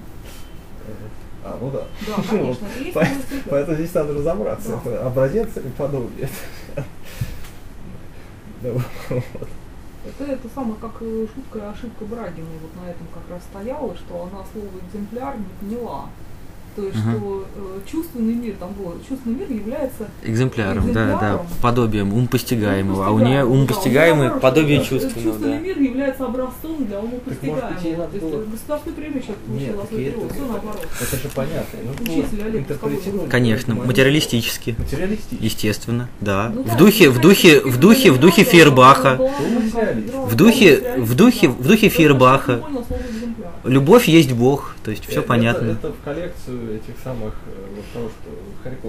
А, ну да. Да, конечно, есть Поэтому, экземпляр. поэтому здесь надо разобраться. Да. Это образец и подобие. Да, вот. Это, это самое, как э, шутка и ошибка Брагиной вот на этом как раз стояла, что она слово экземпляр не поняла. То есть, Ага. что э, чувственный мир, там было, чувственный мир является Экземпляром, да, да, экземпляром. подобием, ум постигаемого, а у нее Ум ум постигаемый, постигаемый, да, подобие наоборот, чувственного, чувственный да. мир является образцом для ума Так, может быть, ей постигаемого. надо То есть было- государственный премия сейчас Нет, получила так свою это- перевод, все наоборот. Это же понятно. Ну, Учитель Олег интерпретировать. Конечно, момент. материалистически, Материалистически. естественно, да. Ну В да, духе, в духе, в духе, в духе Фейербаха, в духе, в духе, в духе Фейербаха. Любовь есть Бог, то есть все Это- понятно. Это, это в коллекцию этих самых, э, вот того, что Харьков,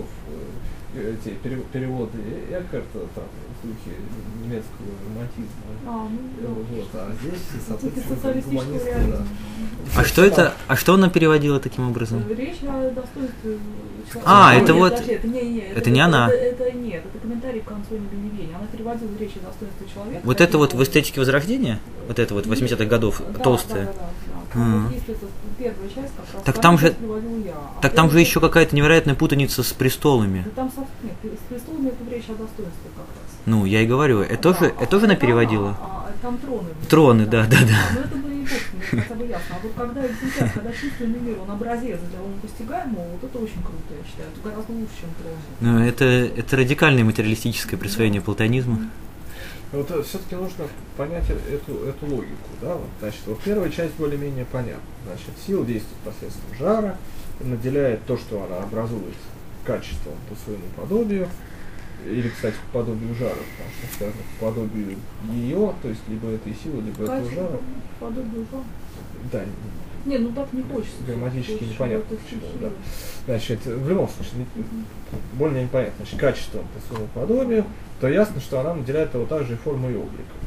э, эти пере- переводы Экхарта там, в духе немецкого романтизма. А, ну, Э, Вот, а здесь, Духе соответственно, социалистического гуманисты, реализма. да. А что это, а что она переводила таким образом? Речь о достоинстве человека. А, Нет, это вот- подожди, это, не, не, это не она. Это, это нет, это комментарий к Антоне Беневени. Она переводила речь о достоинстве человека. Вот это вот в эстетике Возрождения? Вот это вот восьмидесятых годов, Да, толстая? Да, да, да. М. Вот есть эта первая часть, как раз. Так вторую там же- часть переводил я. А Так там же первая еще часть- какая-то невероятная путаница с престолами. Да там совсем нет, с престолами это речь о достоинстве как раз. Ну, я и говорю, это тоже, Да, это тоже она а там- переводила? А, а там троны. Троны, да, да, да. Ну это были естественно, хотя бы ясно. А вот когда экземпляр, когда чувственный мир, он образец для ума постигаемого, вот это очень круто, я считаю. Это гораздо лучше, чем троны. Ну, это, это радикальное материалистическое присвоение платонизма. Вот все-таки нужно понять эту, эту логику, да, вот, значит, вот первая часть более-менее понятна, значит, сила действует посредством жара, наделяет то, что она образует качеством по своему подобию, или, кстати, по подобию жара, потому что сказано по подобию ее, то есть либо этой силы, либо этого Качество жара, подобию жара. да, Не, ну так не хочется. грамматически Хочется, непонятно чтобы это почему, все да. силы. Значит, в любом случае, более непонятно, значит, качеством по своему подобию, то ясно, что она наделяет его также и формой и обликом.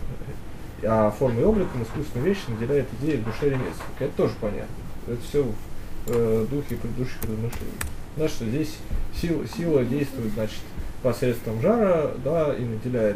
А формой и обликом искусственная вещь наделяет идеи в душе ремесленника. Это тоже понятно. Это все в э, духе предыдущих размышлений. Значит, что здесь сила, сила действует, значит, посредством жара, да, и наделяет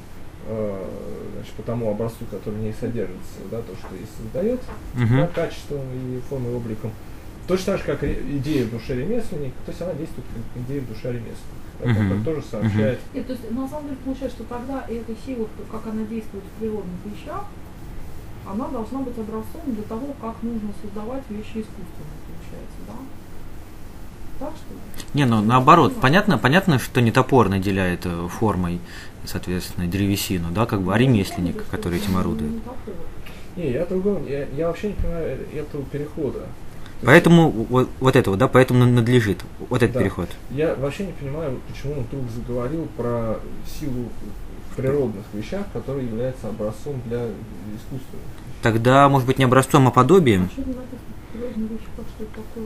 э, значит, по тому образцу, который в ней содержится, да, то, что и создает, Мгм. да, качеством и формой и обликом. Точно так же, как ре- идея в душе ремесленника, то есть она действует как идея в душе ремесленника. Да, Мгм. которая тоже сообщает. Нет, то есть на самом деле получается, что тогда эта сила, как она действует в природных вещах, она должна быть образцом для того, как нужно создавать вещи искусственно, получается, да? Так что ли? Не, ну наоборот, понятно, понятно, что не топор наделяет э, формой, соответственно, древесину, да, как бы, а ремесленник, который этим орудует. Не такого. Не, я другого, я, я вообще не понимаю этого перехода. Поэтому вот, вот этого, да, поэтому надлежит вот этот Да. переход. Я вообще не понимаю, почему он вдруг заговорил про силу в природных вещах, которая является образцом для искусственных. Тогда, может быть, не образцом, а подобием. А что не написано в природных вещах, что это такое?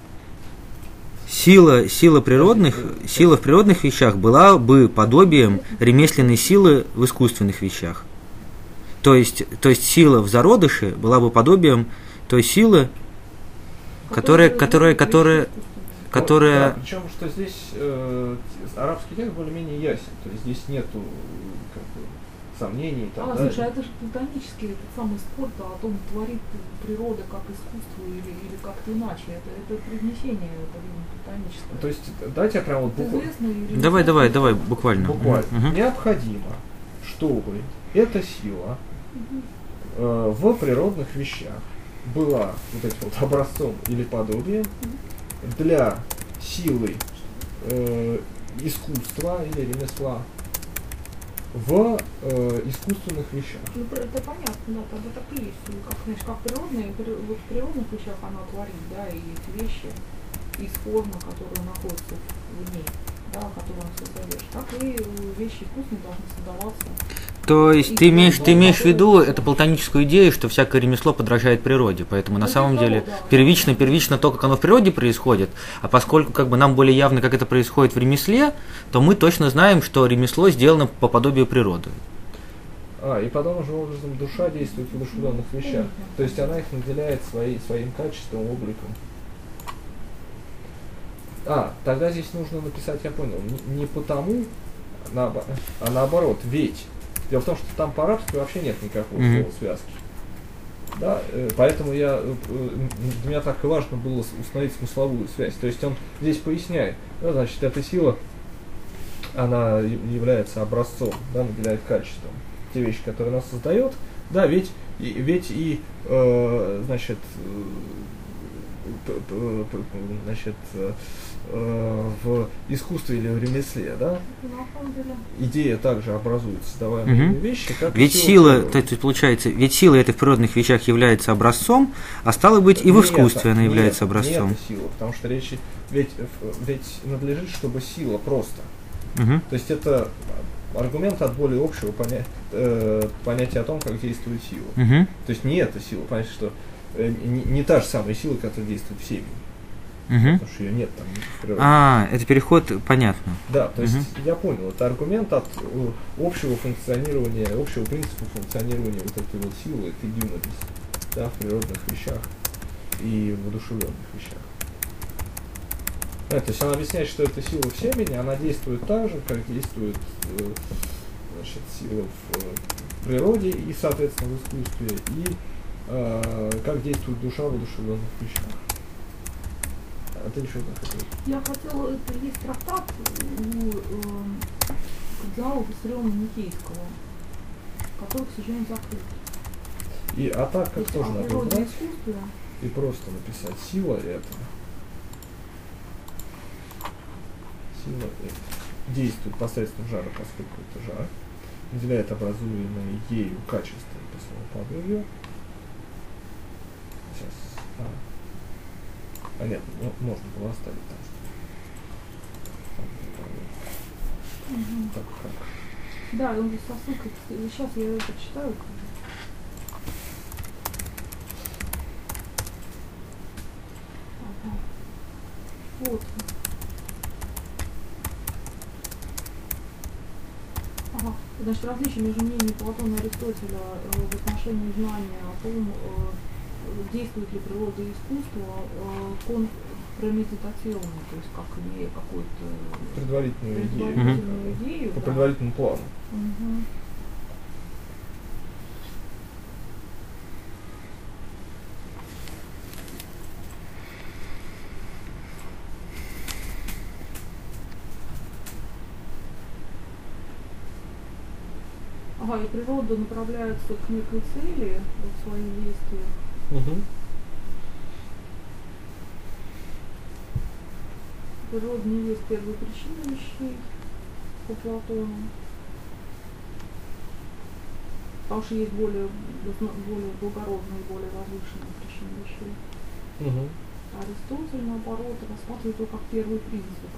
Сила, сила природных, сила в природных вещах была бы подобием ремесленной силы в искусственных вещах. То есть, то есть сила в зародыше была бы подобием той силы, которая, которая, которая, которая... Да, причем, что здесь э, арабский текст более-менее ясен, то есть здесь нету как бы, сомнений. Там, а, да? слушай, а это же платонический этот самый спор о том, творит природа как искусство или, или как-то иначе. Это, это привнесение, это платоническое. То есть, дайте я прям вот буквально. Давай, давай, давай, буквально. Буквально. Угу. Необходимо, чтобы эта сила Угу. э, в природных вещах была вот этим вот образцом или подобием для силы э, искусства или ремесла в э, искусственных вещах. Ну, это понятно, да, тогда так и есть. Как, знаешь, как природные, вот в природных вещах она творит, да, и эти вещи из формы, которые находятся в ней, да, которые он создаешь, так и вещи искусственные должны создаваться. То есть ты имеешь, ты имеешь в виду эту платоническую идею, что всякое ремесло подражает природе, поэтому на самом деле первично, первично то, как оно в природе происходит, а поскольку как бы нам более явно, как это происходит в ремесле, то мы точно знаем, что ремесло сделано по подобию природы. А, и подобным же образом душа действует в одушевленных вещах, то есть она их наделяет своей, своим качеством, обликом. А, тогда здесь нужно написать, я понял, не, не потому, а наоборот, ведь. Дело в том, что там по-арабски вообще нет никакого Mm-hmm. слова связки. Да, э, поэтому я, э, для меня так и важно было установить смысловую связь. То есть он здесь поясняет, да, значит, эта сила, она является образцом, да, наделяет качеством те вещи, которые она создает. Да, ведь, и, ведь и, э, значит, э, значит, э, в искусстве или в ремесле, да, идея также образует создаваемые угу. вещи, как ведь сила, то есть получается, ведь сила этой в природных вещах является образцом, а стало быть и в искусстве она является нет, образцом. Не это сила, потому что речь, ведь, ведь надлежит, чтобы сила просто. Угу. То есть это аргумент от более общего поня- э, понятия о том, как действует сила. Угу. То есть не эта сила, понятие, что э, не, не та же самая сила, которая действует в семье. Угу. Потому что ее нет там в природе. А, это переход, понятно. Да, то есть угу. я понял, это аргумент от uh, общего функционирования, общего принципа функционирования вот этой вот силы, этой дюнадис, да, в природных вещах и в одушевленных вещах. Да, то есть она объясняет, что эта сила в семени, она действует так же, как действует э, значит, сила в э, природе и, соответственно, в искусстве, и э, как действует душа в одушевленных вещах. А ты еще не хотел? Я хотела, это есть трактат у э, кардинала Виссариона Никейского, который, к сожалению, закрыт. И, а так, как тоже надо брать искусстве и просто написать сила это. Сила это действует посредством жара, поскольку это жар, наделяет образуемое ею качество по своему подобию. Сейчас. А. А нет, ну, можно было оставить там что-то. Угу. Так как? Да, он здесь со ссылкой. Сейчас я это читаю. Ага. Вот. Ага. Значит, различие между мнением Платона и Аристотеля э, в отношении знания о том, э, действует ли природа и искусство, э, промедитационно, то есть как имея какую-то предварительную, предварительную идею, идею, по да. предварительному плану. Угу. Ага, и природа направляется к некой цели в своих действиях. Угу. Природа не есть первая причина вещей по Платону. Потому что есть более, более благородные, более возвышенные причины вещей. Угу. А Аристотель, наоборот, рассматривает его как первый принцип.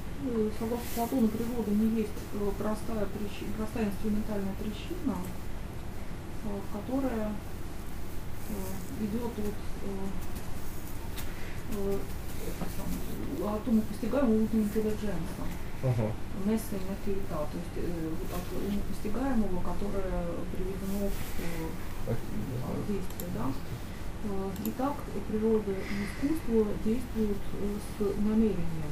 Согласно Платону, природа не есть простая, причина, простая инструментальная причина, которая идет от умопостигаемого от интеллигенса. Ага. Месса и материта, то есть э, от умопостигаемого, которое приведено к э, действию. Да? Э, итак, природа и искусство действуют э, с намерением.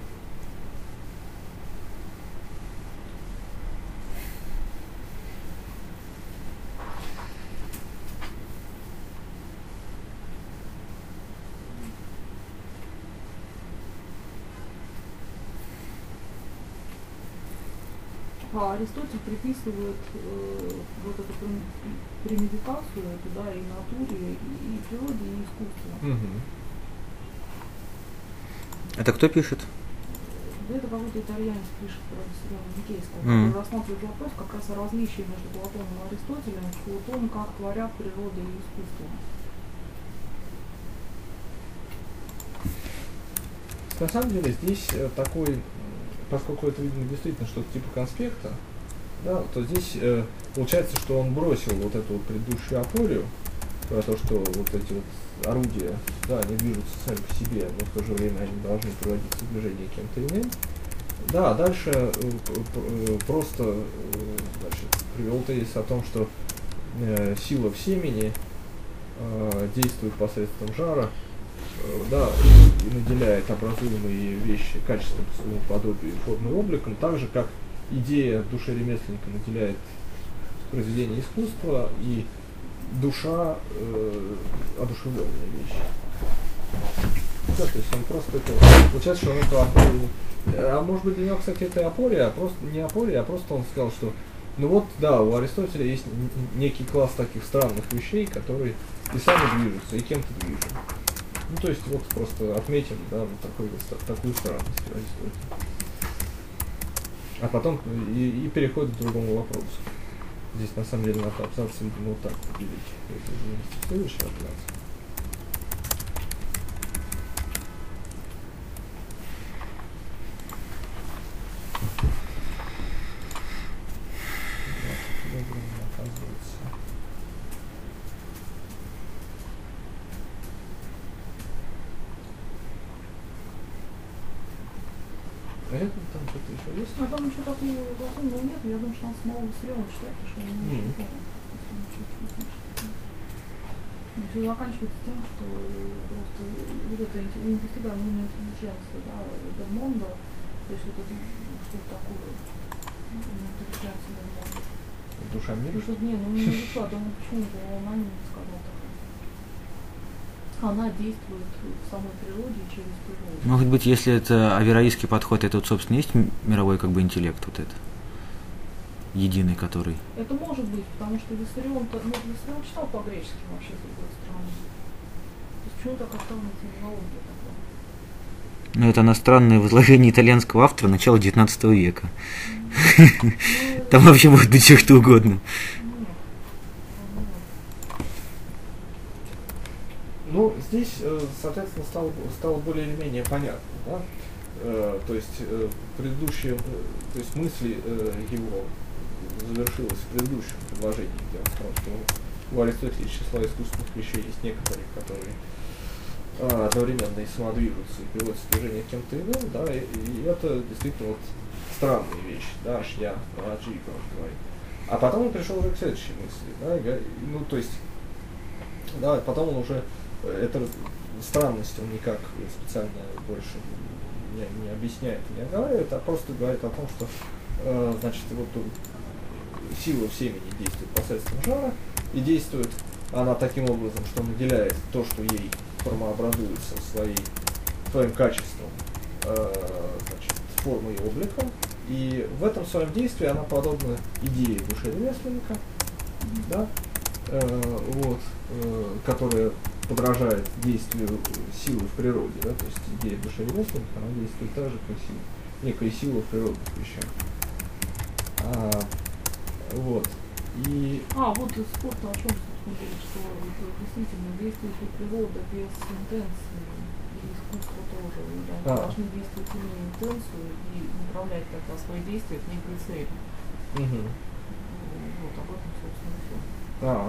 А Аристотель приписывает э, вот эту премедикацию туда и натуре, и, и природе, и искусству. Угу. Это кто пишет? Да это какой-то итальянец пишет про Виссариона Никейского, Mm. который рассматривает вопрос как раз о различии между Платоном и Аристотелем в том, как творят природа и искусство. На самом деле здесь такой, поскольку это, видимо, действительно что-то типа конспекта, да, то здесь э, получается, что он бросил вот эту вот предыдущую апорию, про то, что вот эти вот орудия, да, они движутся сами по себе, но в то же время они должны приводиться в движение кем-то иным. Да, дальше э, э, просто э, значит, привел тезис о том, что э, сила в семени э, действует посредством жара, да, и, и наделяет образуемые вещи качеством по своему подобию, формой и обликом, так же, как идея в душе ремесленника наделяет произведение искусства, и душа э, одушевленная вещь. Да, то есть он просто это, получается, что он эту апорию, а может быть для него, кстати, это апория, а просто не апория, а просто он сказал, что ну вот, да, у Аристотеля есть некий класс таких странных вещей, которые и сами движутся, и кем-то движут. Ну, то есть, вот просто отметим, да, вот такой, такую странность Аристотеля. А потом и, и переходит к другому вопросу. Здесь, на самом деле, надо абзац, видимо, вот так поделить. Это следующий абзац. А это там что-то еще есть? А там ничего такого разумного нет, я думаю, что он с малого Виссариона читает, что он не Mm. все заканчивается тем, что просто вот это инвестигаемое интеллигенция, да, Дельмондо, то есть вот это что-то такое интеллигенция Дельмондо. Душа мира? Ну что, не, ну не душа, думаю, почему же он о нем сказал так. Она действует в самой природе через природу. Может быть, если это авероистский подход, это вот, собственно, есть мировой как бы интеллект вот это? Единый, который. Это может быть, потому что Виссарион-то, ну, Виссарион читал по-гречески вообще, с другой стороны. То есть почему так осталась терминология такая? Ну, это иностранное возложение итальянского автора начала девятнадцатого века. Mm. Там вообще может быть все что угодно. Ну, здесь, соответственно, стало, стало более или менее понятно, да? Э, то есть э, предыдущие, э, то есть мысли э, его завершилась в предыдущем предложении, где он сказал, что у Аристотеля из числа искусственных вещей есть некоторые, которые э, одновременно и самодвижутся, и приводятся в движение кем-то иным, да, и, и это действительно вот странные вещи, да, аж я, Раджи, как он говорит. А потом он пришел уже к следующей мысли, да, и, ну, то есть, да, потом он уже это странность он никак специально больше не, не объясняет, не оговаривает, а просто говорит о том, что э, значит, вот сила в семени действует посредством жара, и действует она таким образом, что наделяет то, что ей формообразуется своей, своим качеством, э, значит, формой и обликом, и в этом своем действии она подобна идее души ремесленника, да, э, вот, э, которая подражает действию силы в природе, да, то есть идея души ремесленника, она действует так же, как сила, некая сила в природных вещах. А, вот. И... А, вот спорт о чем, собственно, говорит, что это действительно действующая природа без интенции, и искусство тоже, да, а. должны действовать именно интенцию и направлять тогда свои действия к некой цели. Угу. Вот об этом, собственно, все. А.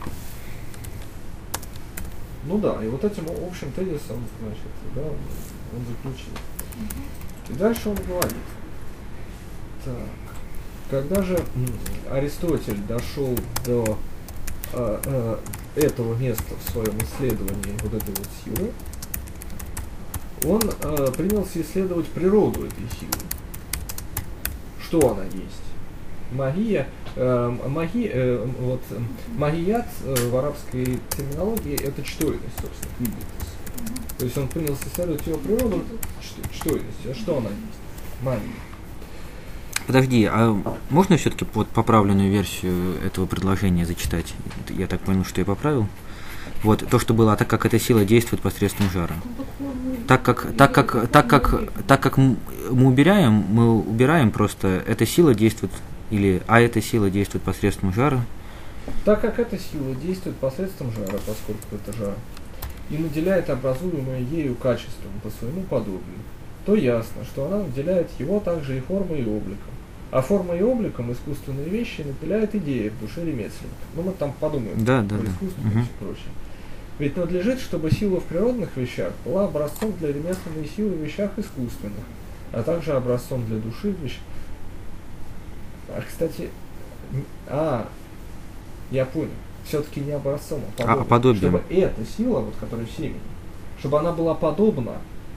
Ну да, и вот этим общим тезисом, значит, да, он заключил. И дальше он говорит. Так. Когда же Аристотель дошел до э, э, этого места в своем исследовании вот этой вот силы, он э, принялся исследовать природу этой силы. Что она есть? Магия, э, маги, э, вот, магият э, в арабской терминологии это чтойность, собственно, квидитус. То есть он принялся исследовать ее природу, чтойность. А что она есть? Магия. Подожди, а можно все-таки вот поправленную версию этого предложения зачитать? Я так понял, что я поправил. Вот, то, что было, а так как эта сила действует посредством жара. Так как, так как, так как, так как мы убираем, мы убираем просто, эта сила действует, или, а эта сила действует посредством жара. Так как эта сила действует посредством жара, поскольку это жар, и наделяет образуемое ею качеством по своему подобию, то ясно, что она наделяет его также и формой и обликом. А формой и обликом искусственные вещи наделяет идеи в душе ремесленника. Ну, мы там подумаем да, про да, искусство да. и все прочее. Ведь надлежит, чтобы сила в природных вещах была образцом для ремесленной силы в вещах искусственных, а также образцом для души в вещах. А, кстати, а, я понял, все-таки не образцом, а подобием. А, подобием. Чтобы эта сила, вот, которая в семени, чтобы она была подобна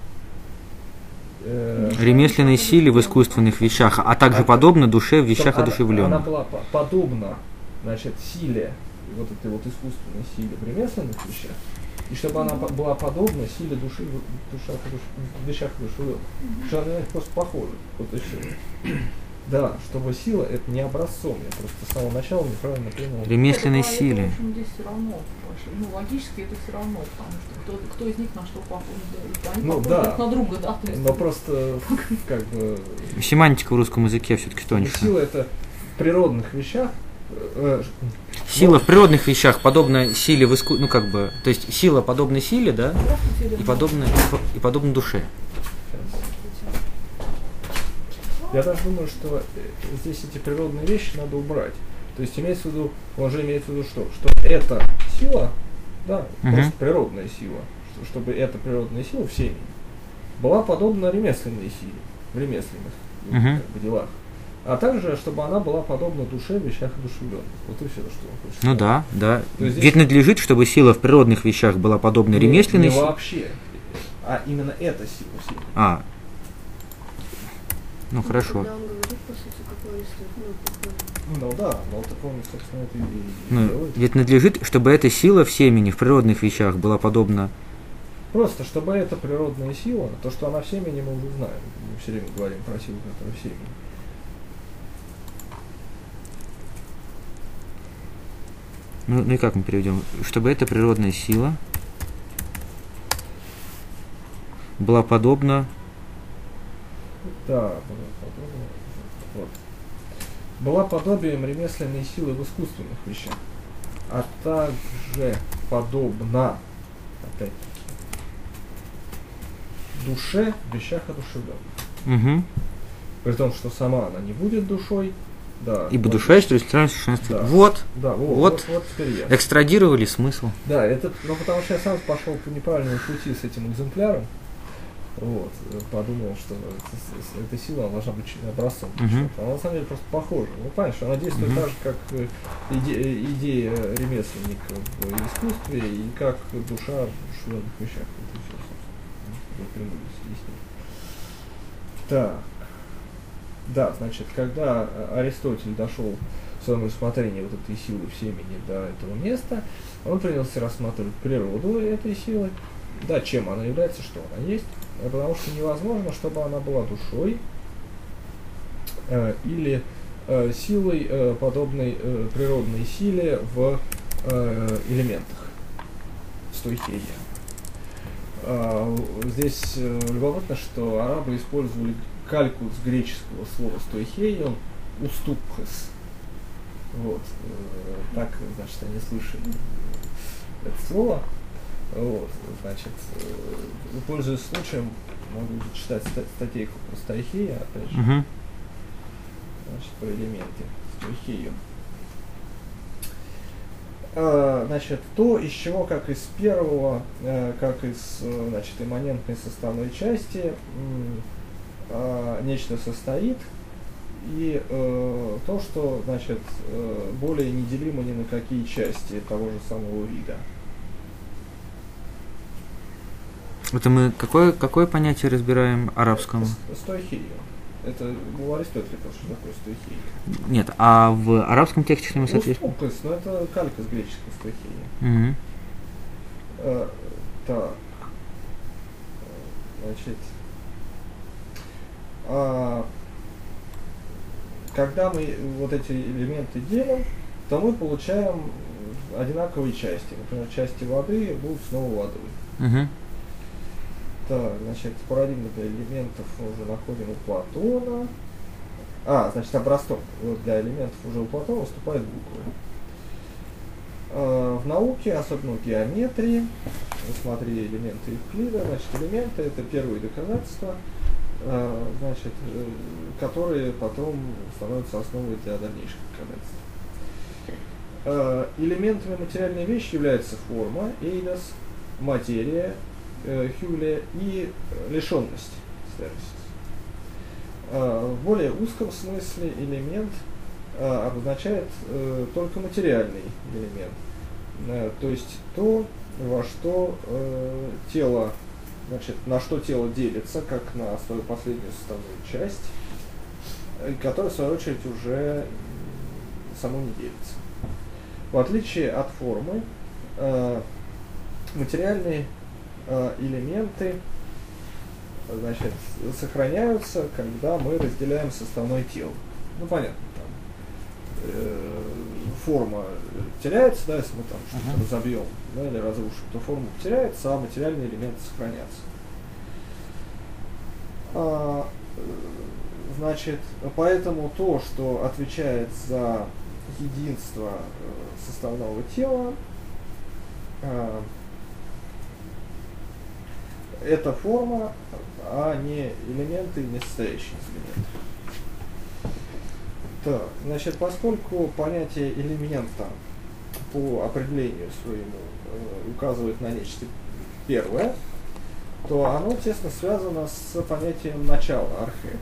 э, ремесленной силе в искусственных вещах, а также а, подобна душе в вещах одушевленных. Она, она была подобна, значит, силе, вот этой вот искусственной силе в ремесленных вещах, и чтобы она была подобна силе души в, душах, в вещах одушевленных. Mm-hmm. Что она просто похожа. Вот и все. Да, чтобы сила это не образцом, я просто с самого начала неправильно понял. Ремесленной силе. В общем, здесь все равно, ну, логически это все равно, потому что кто, кто из них на что похож, да, они ну, похожи да. друг на друга, да, то есть. Но просто, как бы... Семантика в русском языке все-таки тоньше. Сила это в природных вещах. Э, сила но... в природных вещах подобна силе в иску... ну как бы, то есть сила подобна силе, да, и подобна, и подобна душе. Я даже думаю, что здесь эти природные вещи надо убрать. То есть имеется в виду, он же имеет в виду что? Что эта сила, да, uh-huh. просто природная сила, что, чтобы эта природная сила в семени была подобна ремесленной силе, в ремесленных uh-huh. как бы, делах. А также, чтобы она была подобна душе в вещах одушевленных. Вот и все, что он хочет. Ну да, да. Здесь... Ведь надлежит, чтобы сила в природных вещах была подобна не, ремесленной силе. Не си... вообще, а именно эта сила в семени. А. Ну, ну хорошо. Когда он говорит, по сути, какой Аристотель, ну, ну да, но так он, собственно, это и, и ну, делает. Ведь надлежит, чтобы эта сила в семени, в природных вещах была подобна... Просто, чтобы эта природная сила, то, что она в семени, мы уже знаем. Мы все время говорим про силу, которая в семени. Ну, ну и как мы переведем? Чтобы эта природная сила была подобна... Да, была подобна. Вот. Была подобием ремесленной силы в искусственных вещах, а также подобна, опять-таки, душе в вещах одушевленных. Угу. При том, что сама она не будет душой, да. Ибо вот, душа есть совершенство. Да. Вот, да, вот, вот, вот, вот теперь я. Экстрадировали смысл. Да, это, ну потому что я сам пошел по неправильному пути с этим экземпляром. Вот, подумал, что это, эта сила должна быть образцом. Uh-huh. Она на самом деле просто похожа. Ну, понятно, что она действует uh-huh. так же, как иде, идея ремесленника в искусстве и как душа в одушевленных вещах. Это все, собственно, так. Да, значит, когда Аристотель дошел в своем рассмотрении вот этой силы в семени до этого места, он принялся рассматривать природу этой силы. Да, чем она является, что она есть. Потому что невозможно, чтобы она была душой э, или э, силой, э, подобной э, природной силе в э, элементах стойхея. Э, здесь э, любопытно, что арабы использовали кальку с греческого слова стойхея, он уступхас. Вот. Э, так, значит, они слышали это слово. Вот, значит, э, пользуясь случаем, могу читать ста- статейку про стойхея, опять же, uh-huh. значит, про элементы стойхея. э, значит, то, из чего, как из первого, э, как из, значит, имманентной составной части, э, нечто состоит, и э, то, что, значит, э, более неделимо ни на какие части того же самого вида. Это мы какое, какое понятие разбираем арабском? Стойхию. Это у Аристотеля тоже, что такое стойхия. Нет, а в арабском тексте что мы соответствуем? Ну, но это калька с греческой стойхии. Угу. Э, так. Значит. А, когда мы вот эти элементы делим, то мы получаем одинаковые части. Например, части воды будут снова водой. Угу. Так, значит, парадигма для элементов уже находим у Платона. А, значит, образцом для элементов уже у Платона выступают буквы. А, в науке, особенно в геометрии, смотри элементы Евклида, значит, элементы — это первые доказательства, а, значит, которые потом становятся основой для дальнейших доказательств. А, элементами материальной вещи являются форма, эйдос, материя, Хюле и лишенность. В более узком смысле элемент обозначает только материальный элемент, то есть то, во что тело, значит, на что тело делится, как на свою последнюю составную часть, которая в свою очередь уже само не делится. В отличие от формы, материальные элементы, значит, сохраняются, когда мы разделяем составное тело. Ну, понятно, там э, форма теряется, да, если мы там что-то uh-huh. разобьем, да, или разрушим, то форма теряется, а материальные элементы сохранятся. А, значит, поэтому то, что отвечает за единство составного тела, а, это форма, а не элементы, не состоящие из элементов. Так, значит, поскольку понятие элемента по определению своему э, указывает на нечто первое, то оно тесно связано с понятием начала, архе.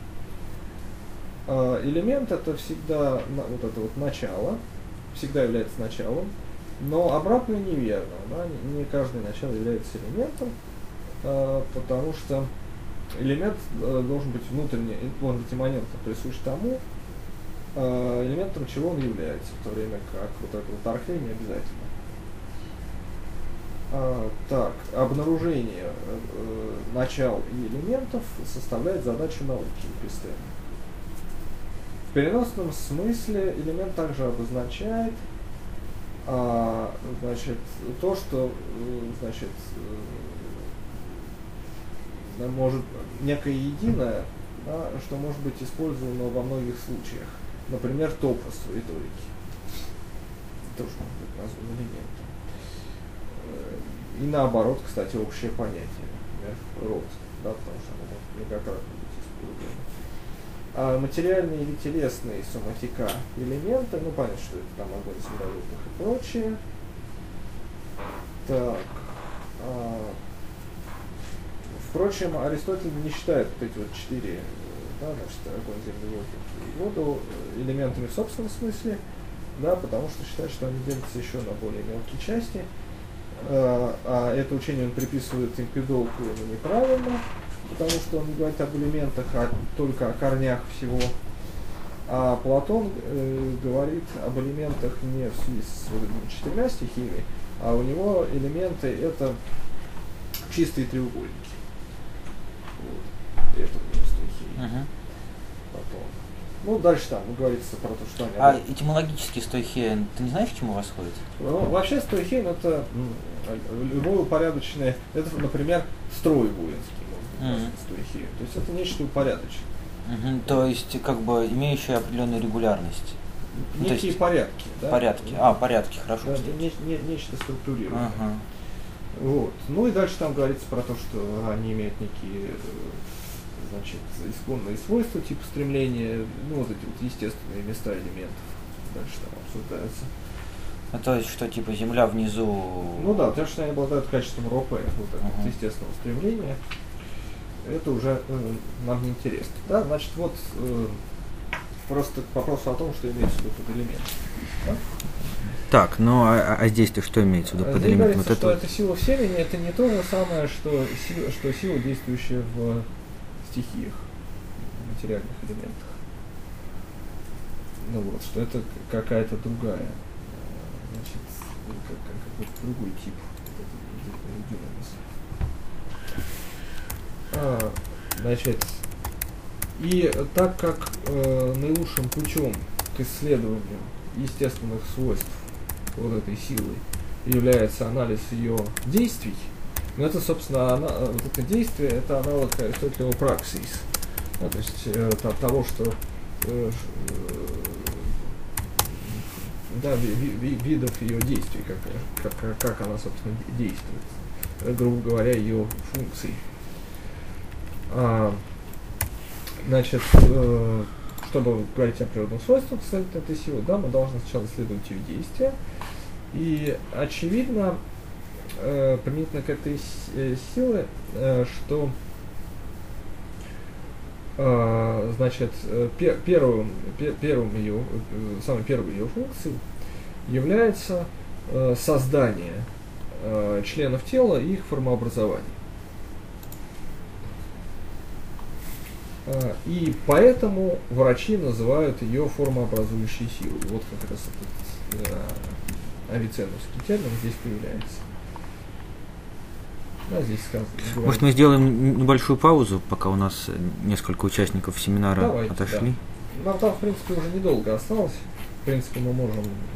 Э, элемент — это всегда вот это вот начало, всегда является началом, но обратно неверно, да? Не каждое начало является элементом, потому что элемент должен быть внутренне, должен быть имманентно присущ тому, элементом чего он является, в то время как вот это вот архе не обязательно. А, так, обнаружение э, начал и элементов составляет задачу науки эпистемы. В переносном смысле элемент также обозначает а, значит, то, что значит, может некое единое, да, что может быть использовано во многих случаях. Например, топос в риторике. Тоже может быть назван элементом. И наоборот, кстати, общее понятие. Например, род, да, потому что оно может многократно быть использовано. А материальные или телесные соматика элементы, ну понятно, что это там огонь земноводных и прочее. Так. А, Впрочем, Аристотель не считает вот эти вот четыре, да, значит, огонь, землю, воздух и воду элементами в собственном смысле, да, потому что считает, что они делятся еще на более мелкие части, а, а это учение он приписывает Эмпидоклу, но неправильно, потому что он не говорит об элементах, а только о корнях всего, а Платон э, говорит об элементах не в связи с вот этими четырьмя стихиями, а у него элементы — это чистые треугольники. Это стихии. Uh-huh. Потом. Ну, дальше там говорится про то, что они... А этимологически стойхейн, ты не знаешь, к чему восходит? Ну, вообще стойхейн — это любое упорядоченное, это, например, строй воинский, может быть, uh-huh. стойхейн. То есть это нечто упорядоченное. Uh-huh. То есть, как бы, имеющее определенную регулярность. Некие ну, есть порядки, да? Порядки. А, порядки, хорошо. Да, не, не, нечто структурированное. Uh-huh. Вот. Ну и дальше там говорится про то, что они имеют некие, значит, исконные свойства, типа стремления, ну вот эти вот естественные места элементов. Дальше там обсуждается. Ну, то есть, что типа Земля внизу... Ну да, потому что они обладают качеством РОП, вот это Ага. естественного стремления. Это уже э, нам не интересно. Да, значит, вот э, просто к вопросу о том, что имеется в виду под элементом. Да? Так, ну а, а здесь-то что имеется в виду А под здесь элементом? говорится, Вот что это... эта сила всемени, это не то же самое, что сила, что сила, действующая в стихиях, в материальных элементах. Ну вот, что это какая-то другая, э, значит, как, как, какой-то другой тип динамизма. А, значит, и так как э, наилучшим путем к исследованию естественных свойств вот этой силы является анализ ее действий, но это, собственно, она, вот это действие, это аналог Аристотелева праксис, да, то есть э, того, что э, да, ви, ви, видов ее действий, как, как, как она, собственно, действует, грубо говоря, ее функций. А, значит, э, чтобы говорить о природных свойствах, следовательно, этой силы, да, мы должны сначала исследовать ее действия. И очевидно, э, применительно к этой с- силе, э, что э, значит, э, пер- первым, пер- первым ее, э, самой первой ее функцией является э, создание э, членов тела и их формообразование. Э, и поэтому врачи называют ее формообразующей силой. Вот как раз этот э, авиценновский термин здесь появляется. Да, здесь сказано. Может, мы сделаем небольшую паузу, пока у нас несколько участников семинара Давайте, отошли? да. Нам там, в принципе, уже недолго осталось. В принципе, мы можем